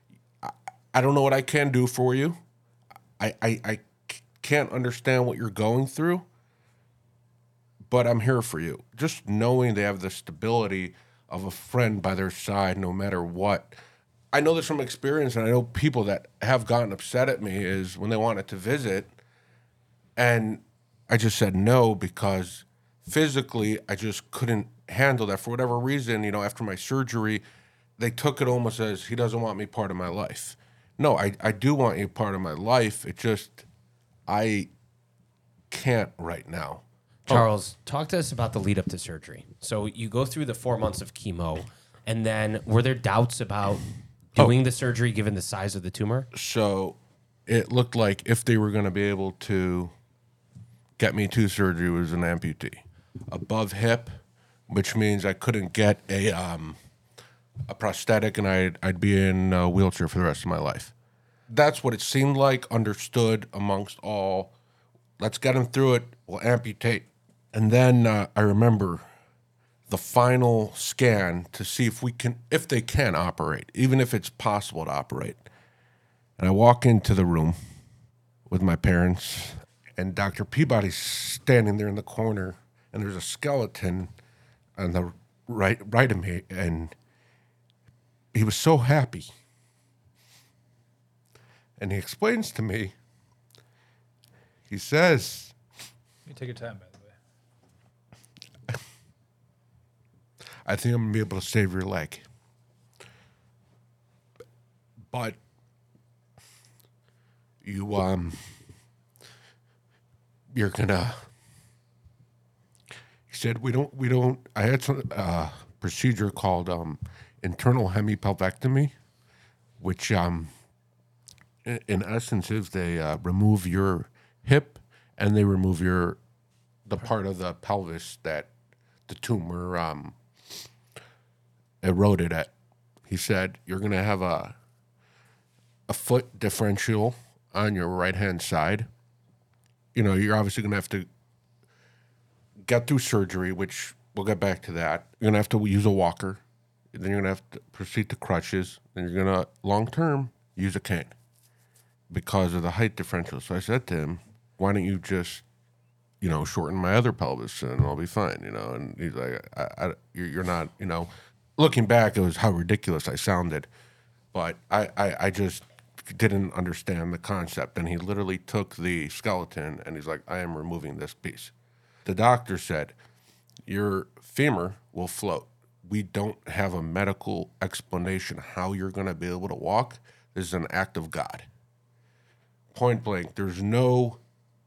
I don't know what I can do for you. I can't understand what you're going through, but I'm here for you. Just knowing they have the stability of a friend by their side no matter what. I know this from experience, and I know people that have gotten upset at me is when they wanted to visit, and I just said no because physically I just couldn't handle that for whatever reason. After my surgery, they took it almost as he doesn't want me part of my life. No, I do want you part of my life. It just, I can't right now. Charles, talk to us about the lead up to surgery. So you go through the 4 months of chemo, and then were there doubts about doing the surgery given the size of the tumor? So it looked like if they were going to be able to get me to surgery, it was an amputee. Above hip, which means I couldn't get a prosthetic, and I'd be in a wheelchair for the rest of my life. That's what it seemed like, understood amongst all. Let's get him through it. We'll amputate. And then I remember the final scan to see if they can operate, even if it's possible to operate. And I walk into the room with my parents, and Dr. Peabody's standing there in the corner, and there's a skeleton on the right of me, and he was so happy. And he explains to me, he says, You take your time, by the way. I think I'm going to be able to save your leg. But you're going to, he said, we don't, I had some procedure called internal hemipelvectomy, which in essence is they remove your hip and they remove the part of the pelvis that the tumor eroded at. He said, you're going to have a foot differential on your right-hand side. You're obviously going to have to get through surgery, which we'll get back to that. You're going to have to use a walker. Then you're going to have to proceed to crutches. Then you're going to, long-term, use a cane because of the height differential. So I said to him, why don't you just, shorten my other pelvis and I'll be fine, And he's like, you're not, Looking back, it was how ridiculous I sounded. But I just didn't understand the concept. And he literally took the skeleton and he's like, I am removing this piece. The doctor said, your femur will float. We don't have a medical explanation how you're going to be able to walk. This is an act of God. Point blank, there's no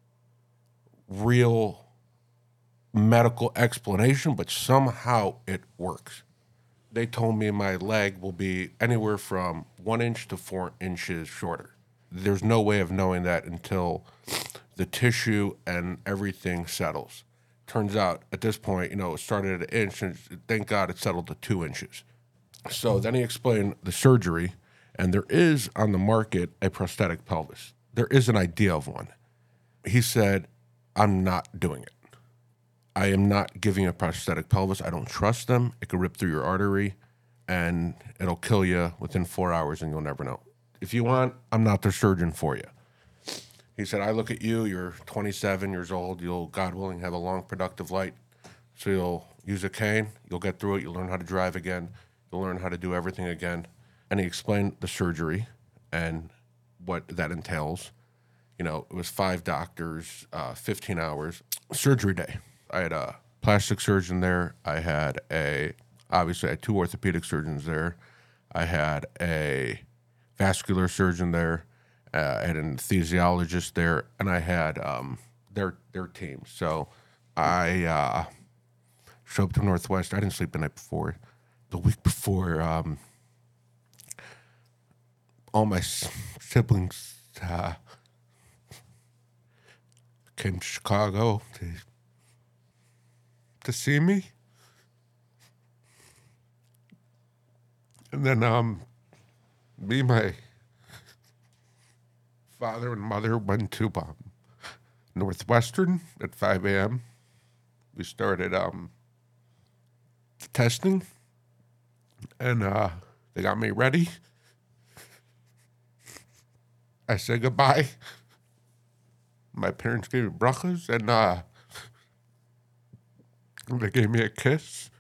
real medical explanation, but somehow it works. They told me my leg will be anywhere from 1 inch to 4 inches shorter. There's no way of knowing that until the tissue and everything settles. Turns out at this point, it started at 1 inch, and thank God it settled to 2 inches. So then he explained the surgery, and there is on the market a prosthetic pelvis. There is an idea of one. He said, I'm not doing it. I am not giving a prosthetic pelvis. I don't trust them. It could rip through your artery, and it'll kill you within 4 hours, and you'll never know. If you want, I'm not the surgeon for you. He said, I look at you, you're 27 years old, you'll, God willing, have a long, productive life. So you'll use a cane, you'll get through it, you'll learn how to drive again, you'll learn how to do everything again. And he explained the surgery and what that entails. It was 5 doctors, 15 hours. Surgery day. I had a plastic surgeon there. I had obviously I had 2 orthopedic surgeons there. I had a vascular surgeon there. I had an anesthesiologist there, and I had their team. So I showed up to Northwestern. I didn't sleep the night before. The week before, all my siblings came to Chicago to see me. And then me, my father and mother went to Northwestern at 5 a.m. We started testing, and they got me ready. I said goodbye. My parents gave me brachas, and they gave me a kiss.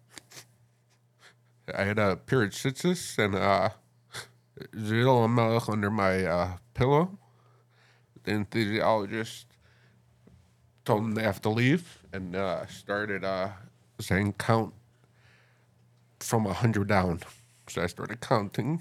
I had a pericytis and Zil Melech under my pillow. The anesthesiologist told them they have to leave, and started saying count from 100 down. So I started counting.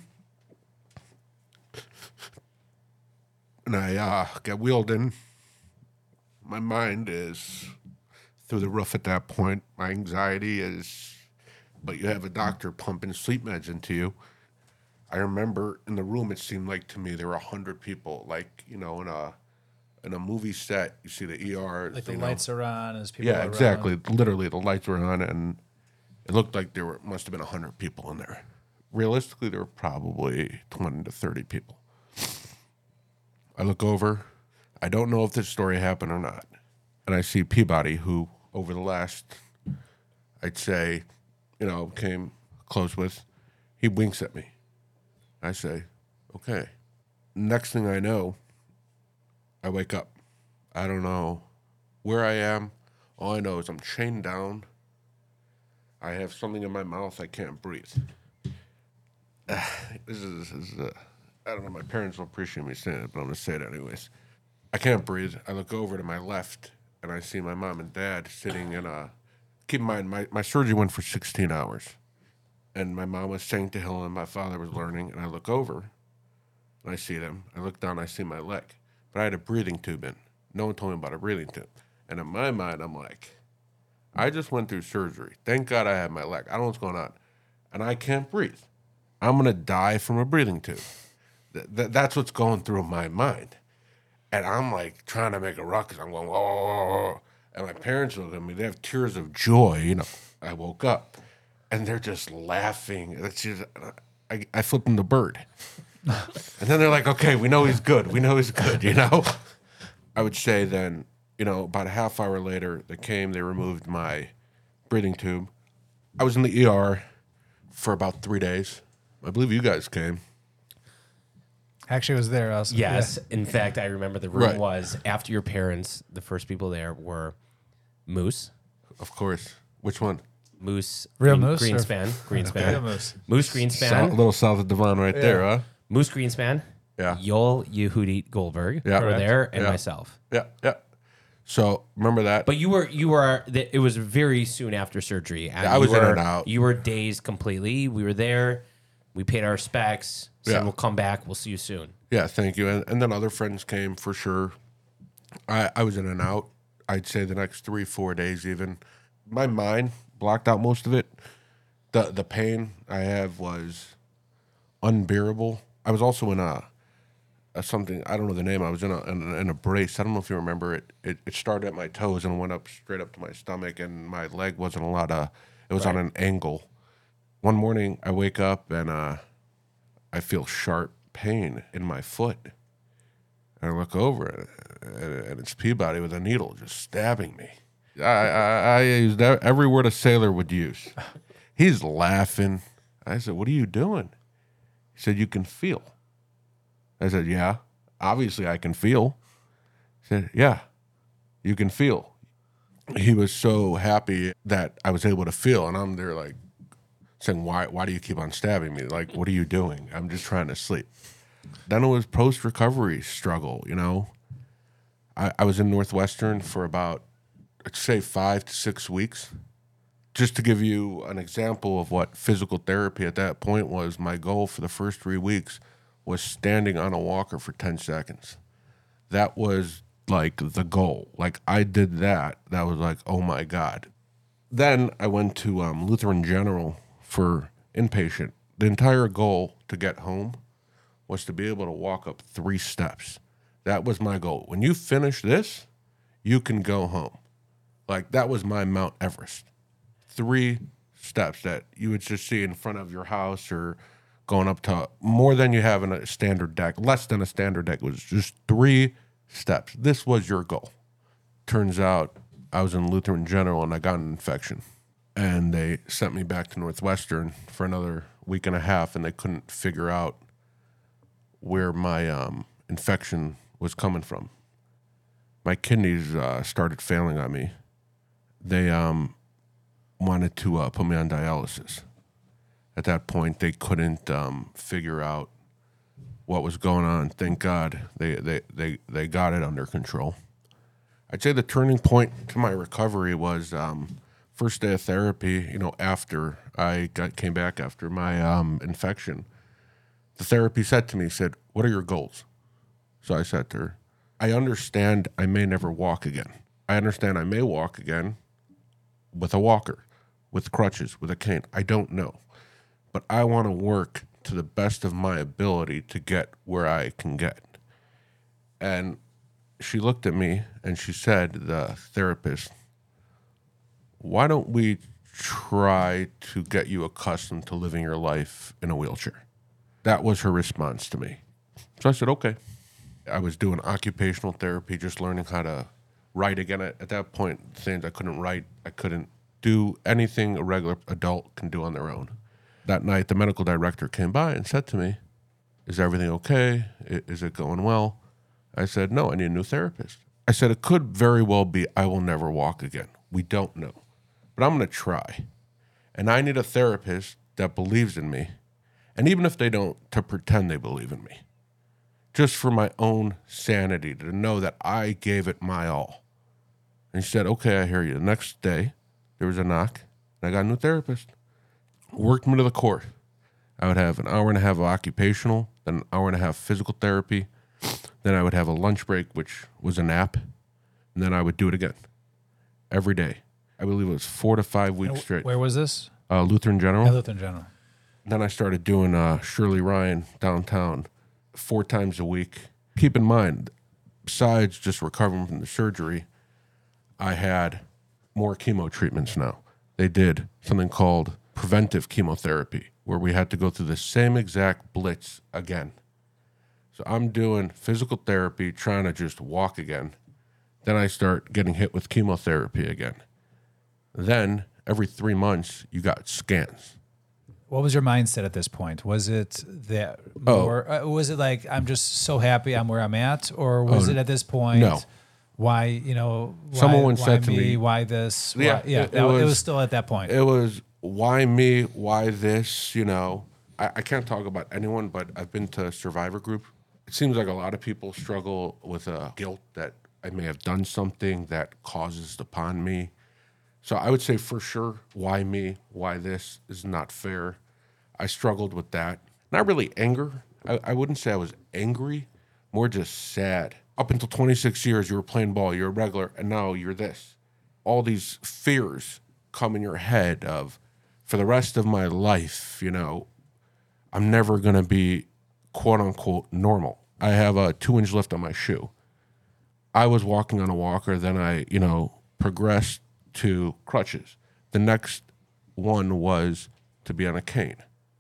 And I get wheeled in. My mind is through the roof at that point. My anxiety is, but you have a doctor pumping sleep meds into you. I remember in the room, it seemed like to me there were 100 people, like, you know, in a movie set, you see the ER. Like the lights are on as people Yeah, are exactly. around. Literally, the lights were on, and it looked like must have been 100 people in there. Realistically, there were probably 20 to 30 people. I look over. I don't know if this story happened or not. And I see Peabody, who over the last, I'd say, you know, came close with, he winks at me. I say, okay. Next thing I know, I wake up. I don't know where I am. All I know is I'm chained down. I have something in my mouth. I can't breathe. This is I don't know. My parents will appreciate me saying it, but I'm going to say it anyways. I can't breathe. I look over to my left, and I see my mom and dad sitting in a... Keep in mind, my surgery went for 16 hours. And my mom was saying to Hill, and my father was learning, and I look over, and I see them. I look down, I see my leg. But I had a breathing tube in. No one told me about a breathing tube. And in my mind, I'm like, I just went through surgery. Thank God I have my leg. I don't know what's going on. And I can't breathe. I'm going to die from a breathing tube. That's what's going through my mind. And I'm like trying to make a ruckus. I'm going, oh. And my parents look at me. They have tears of joy. You know, I woke up. And they're just laughing. It's just, I flipped them the bird. And then they're like, okay, we know he's good. We know he's good, you know? I would say then, you know, about a half hour later, they removed my breathing tube. I was in the ER for about 3 days. I believe you guys came. Actually, it was there. Yes. In fact, I remember the room Right. was after your parents, the first people there were Moose. Of course. Which one? Moose. Real Moose, or- Greenspan. Greenspan. Real Moose. Moose A Greenspan. little south of Devon right there, huh? Moose Greenspan. Yeah. Yol Yehudit Goldberg Yeah. were Correct. there, and Yeah. myself. Yeah, yeah. So remember that. But you were. It was very soon after surgery. And I was you in were, and out. You were dazed completely. We were there. We paid our respects. Said Yeah. we'll come back. We'll see you soon. Yeah, thank you. And then other friends came for sure. I was in and out. I'd say the next 3-4 days even. My mind blocked out most of it. The pain I have was unbearable. I was also in a something, I don't know the name. I was in a brace. I don't know if you remember it. It started at my toes and went up straight up to my stomach, and my leg wasn't it was on an angle. One morning I wake up and I feel sharp pain in my foot. And I look over and it's Peabody with a needle just stabbing me. I used every word a sailor would use. He's laughing. I said, "What are you doing?" He said, "You can feel." I said, "Yeah, obviously I can feel." He said, "Yeah, you can feel." He was so happy that I was able to feel, and I'm there like saying, why do you keep on stabbing me? Like, what are you doing? I'm just trying to sleep. Then it was post-recovery struggle, you know. I was in Northwestern for about, I'd say 5 to 6 weeks. Just to give you an example of what physical therapy at that point was, my goal for the first 3 weeks was standing on a walker for 10 seconds. That was like the goal. Like I did that. That was like, oh my God. Then I went to Lutheran General for inpatient. The entire goal to get home was to be able to walk up 3 steps. That was my goal. When you finish this, you can go home. Like that was my Mount Everest. 3 steps that you would just see in front of your house or going up to more than you have in a standard deck, less than a standard deck. It was just 3 steps. This was your goal. Turns out I was in Lutheran General and I got an infection. And they sent me back to Northwestern for another week and a half, and they couldn't figure out where my infection was coming from. My kidneys started failing on me. They wanted to put me on dialysis. At that point, they couldn't figure out what was going on. Thank God they got it under control. I'd say the turning point to my recovery was first day of therapy. You know, after I came back after my infection, the therapy said to me, said, "What are your goals?" So I said to her, "I understand I may never walk again. I understand I may walk again with a walker, with crutches, with a cane. I don't know. But I want to work to the best of my ability to get where I can get." And she looked at me and she said, the therapist, "Why don't we try to get you accustomed to living your life in a wheelchair?" That was her response to me. So I said, okay. I was doing occupational therapy, just learning how to write again. At that point, things I couldn't write. I couldn't do anything a regular adult can do on their own. That night, the medical director came by and said to me, "Is everything okay? Is it going well?" I said, "No, I need a new therapist." I said, "It could very well be I will never walk again. We don't know. But I'm going to try. And I need a therapist that believes in me. And even if they don't, to pretend they believe in me. Just for my own sanity, to know that I gave it my all." And she said, "Okay, I hear you." The next day, there was a knock, and I got a new therapist. Worked me to the core. I would have an hour and a half of occupational, then an hour and a half physical therapy. Then I would have a lunch break, which was a nap. And then I would do it again. Every day. I believe it was 4 to 5 weeks straight. Where was this? Lutheran General. Yeah, Lutheran General. Then I started doing Shirley Ryan downtown 4 times a week. Keep in mind, besides just recovering from the surgery, I had more chemo treatments now. They did something called preventive chemotherapy, where we had to go through the same exact blitz again. So I'm doing physical therapy, trying to just walk again. Then I start getting hit with chemotherapy again. Then every 3 months, you got scans. What was your mindset at this point? Was it that more, was it like, I'm just so happy I'm where I'm at? Or was it at this point, no. Why, you know, Someone why said to me, me, why this? Yeah, Why, it was still at that point. It was, why me, why this, you know. I can't talk about anyone, but I've been to Survivor Group. It seems like a lot of people struggle with guilt that I may have done something that causes upon me. So I would say for sure, why me, why this is not fair. I struggled with that. Not really anger. I wouldn't say I was angry, more just sad. Up until 26 years, you were playing ball, you're a regular, and now you're this. All these fears come in your head of, for the rest of my life, you know, I'm never going to be quote unquote normal. I have a 2-inch lift on my shoe. I was walking on a walker, then I, you know, progressed to crutches. The next one was to be on a cane.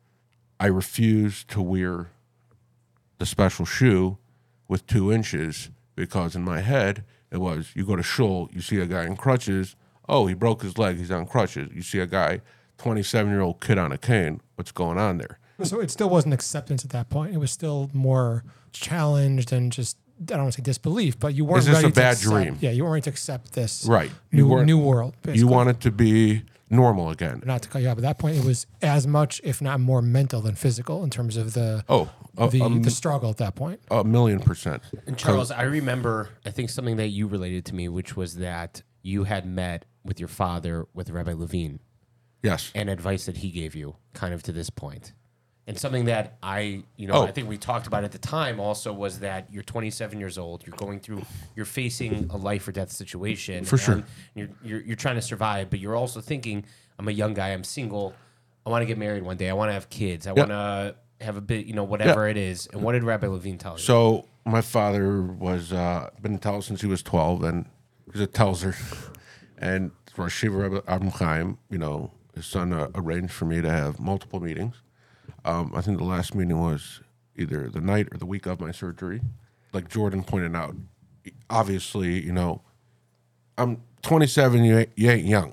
I refused to wear the special shoe with 2 inches because in my head it was, you go to shul, you see a guy in crutches, oh, he broke his leg, he's on crutches. You see a guy, 27-year-old kid on a cane, what's going on there? So it still wasn't acceptance at that point. It was still more challenged and just, I don't want to say disbelief, but you weren't Is this ready a bad to accept, dream? Yeah, you weren't ready to accept this Right. new world. Basically. You want it to be normal again. Not to cut you off, at that point, it was as much, if not more, mental than physical in terms of the the struggle at that point. 1,000,000%. And Charles, I remember, I think something that you related to me, which was that you had met with your father, with Rabbi Levine, Yes. and advice that he gave you kind of to this point. And something that I think we talked about at the time also was that you're 27 years old. You're facing a life or death situation. For sure. You're trying to survive, but you're also thinking, I'm a young guy. I'm single. I want to get married one day. I want to have kids. I want to have a bit, whatever it is. And what did Rabbi Levine tell you? So my father was been in Tel since he was 12, and he's a Telzer. And Rosh Yeshiva Rebbe Avram Chaim, his son arranged for me to have multiple meetings. I think the last meeting was either the night or the week of my surgery. Like Jordan pointed out, obviously, I'm 27, you ain't young.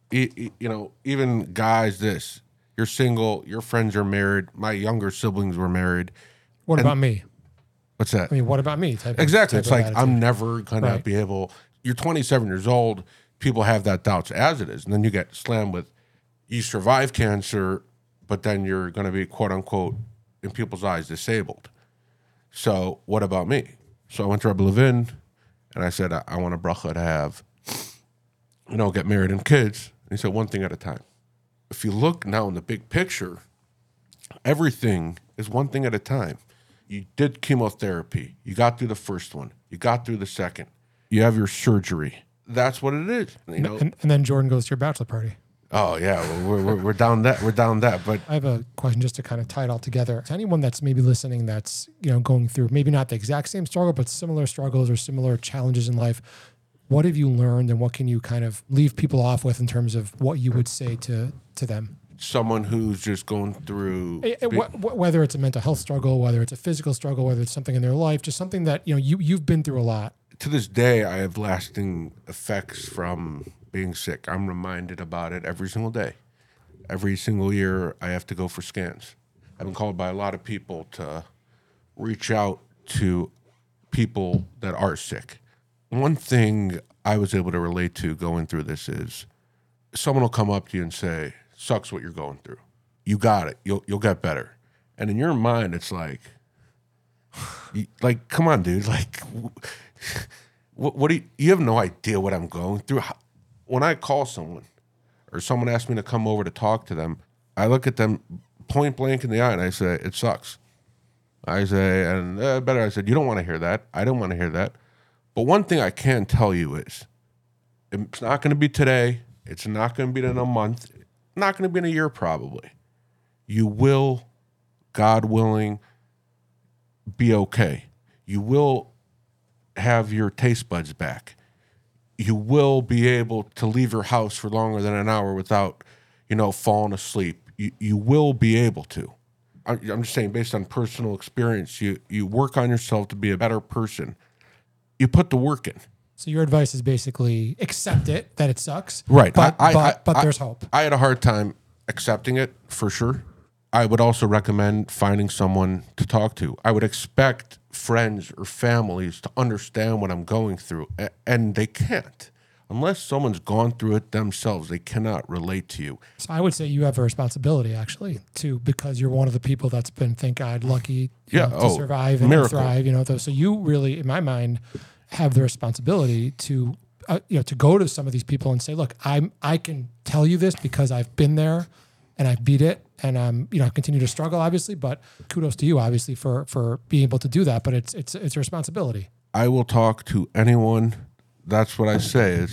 Even guys, you're single, your friends are married, my younger siblings were married. What about me? What's that? I mean, what about me? Exactly. It's like, attitude. I'm never going to be able, you're 27 years old, people have that doubts as it is. And then you get slammed with, you survive cancer, but then you're going to be, quote unquote, in people's eyes, disabled. So what about me? So I went to Rebbe Levin, and I said, I want a bracha to have, get married and kids. And he said, one thing at a time. If you look now in the big picture, everything is one thing at a time. You did chemotherapy. You got through the first one. You got through the second. You have your surgery. That's what it is. And then Jordan goes to your bachelor party. Oh yeah, we're down that. We're down that. But I have a question just to kind of tie it all together. To anyone that's maybe listening, that's going through maybe not the exact same struggle, but similar struggles or similar challenges in life. What have you learned, and what can you kind of leave people off with in terms of what you would say to them? Someone who's just going through, whether it's a mental health struggle, whether it's a physical struggle, whether it's something in their life, just something that you've been through a lot. To this day, I have lasting effects from being sick. I'm reminded about it every single day. Every single year, I have to go for scans. I've been called by a lot of people to reach out to people that are sick. One thing I was able to relate to going through this is someone will come up to you and say, sucks what you're going through. You got it. You'll get better. And in your mind, it's like come on, dude. Like, what do you have no idea what I'm going through. When I call someone or someone asks me to come over to talk to them, I look at them point blank in the eye and I say, it sucks. I say, and better, I said, you don't want to hear that. I don't want to hear that. But one thing I can tell you is it's not going to be today. It's not going to be in a month. Not going to be in a year probably. You will, God willing, be okay. You will have your taste buds back. You will be able to leave your house for longer than an hour without, falling asleep. You will be able to. I'm just saying, based on personal experience, you work on yourself to be a better person. You put the work in. So your advice is basically accept it, that it sucks. Right. But there's hope. I had a hard time accepting it, for sure. I would also recommend finding someone to talk to. I would expect friends or families to understand what I'm going through, and they can't. Unless someone's gone through it themselves, they cannot relate to you. So I would say you have a responsibility, actually, too, because you're one of the people that's been, thank God, lucky to survive and miracle. thrive. So you really, in my mind, have the responsibility to go to some of these people and say, look, I can tell you this because I've been there and I beat it, and I continue to struggle, obviously. But kudos to you, obviously, for being able to do that. But it's a responsibility. I will talk to anyone. That's what I say.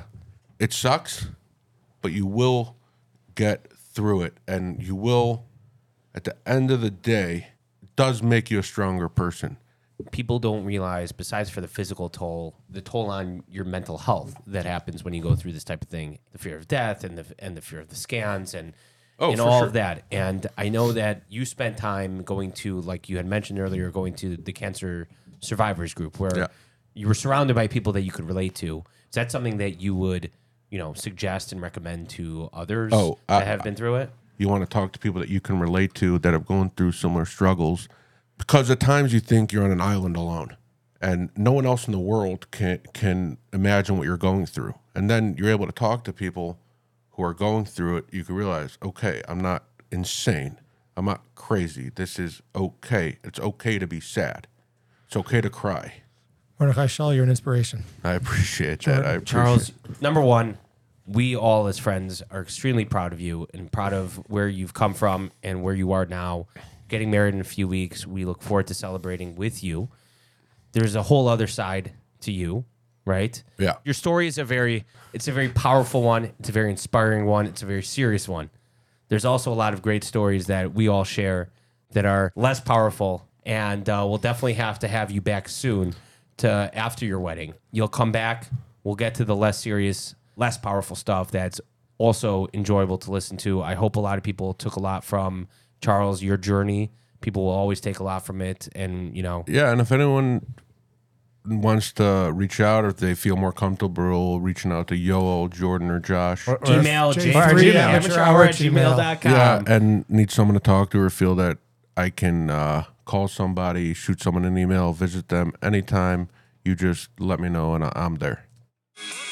It sucks, but you will get through it, and you will, at the end of the day, it does make you a stronger person. People don't realize, besides for the physical toll, the toll on your mental health that happens when you go through this type of thing, the fear of death and the fear of the scans and all of that. And I know that you spent time going to, like you had mentioned earlier, going to the cancer survivors group where you were surrounded by people that you could relate to. Is that something that you would, suggest and recommend to others that have been through it? You want to talk to people that you can relate to that have gone through similar struggles. Because at times you think you're on an island alone and no one else in the world can imagine what you're going through. And then you're able to talk to people who are going through it. You can realize, okay, I'm not insane. I'm not crazy. This is okay. It's okay to be sad. It's okay to cry. Mordechai Shaw, you're an inspiration. I appreciate that. Charles, number one, we all as friends are extremely proud of you and proud of where you've come from and where you are now. Getting married in a few weeks. We look forward to celebrating with you. There's a whole other side to you, right? Yeah. Your story is a very powerful one. It's a very inspiring one. It's a very serious one. There's also a lot of great stories that we all share that are less powerful, and we'll definitely have to have you back soon to after your wedding. You'll come back. We'll get to the less serious, less powerful stuff that's also enjoyable to listen to. I hope a lot of people took a lot from Charles, your journey. People will always take a lot from it, and Yeah, and if anyone wants to reach out, or if they feel more comfortable reaching out to Yoel, Jordan, or Josh, email J3 j3amateurhour@gmail.com. yeah, and need someone to talk to, or feel that I can call somebody, shoot someone an email, visit them anytime, you just let me know, and I'm there.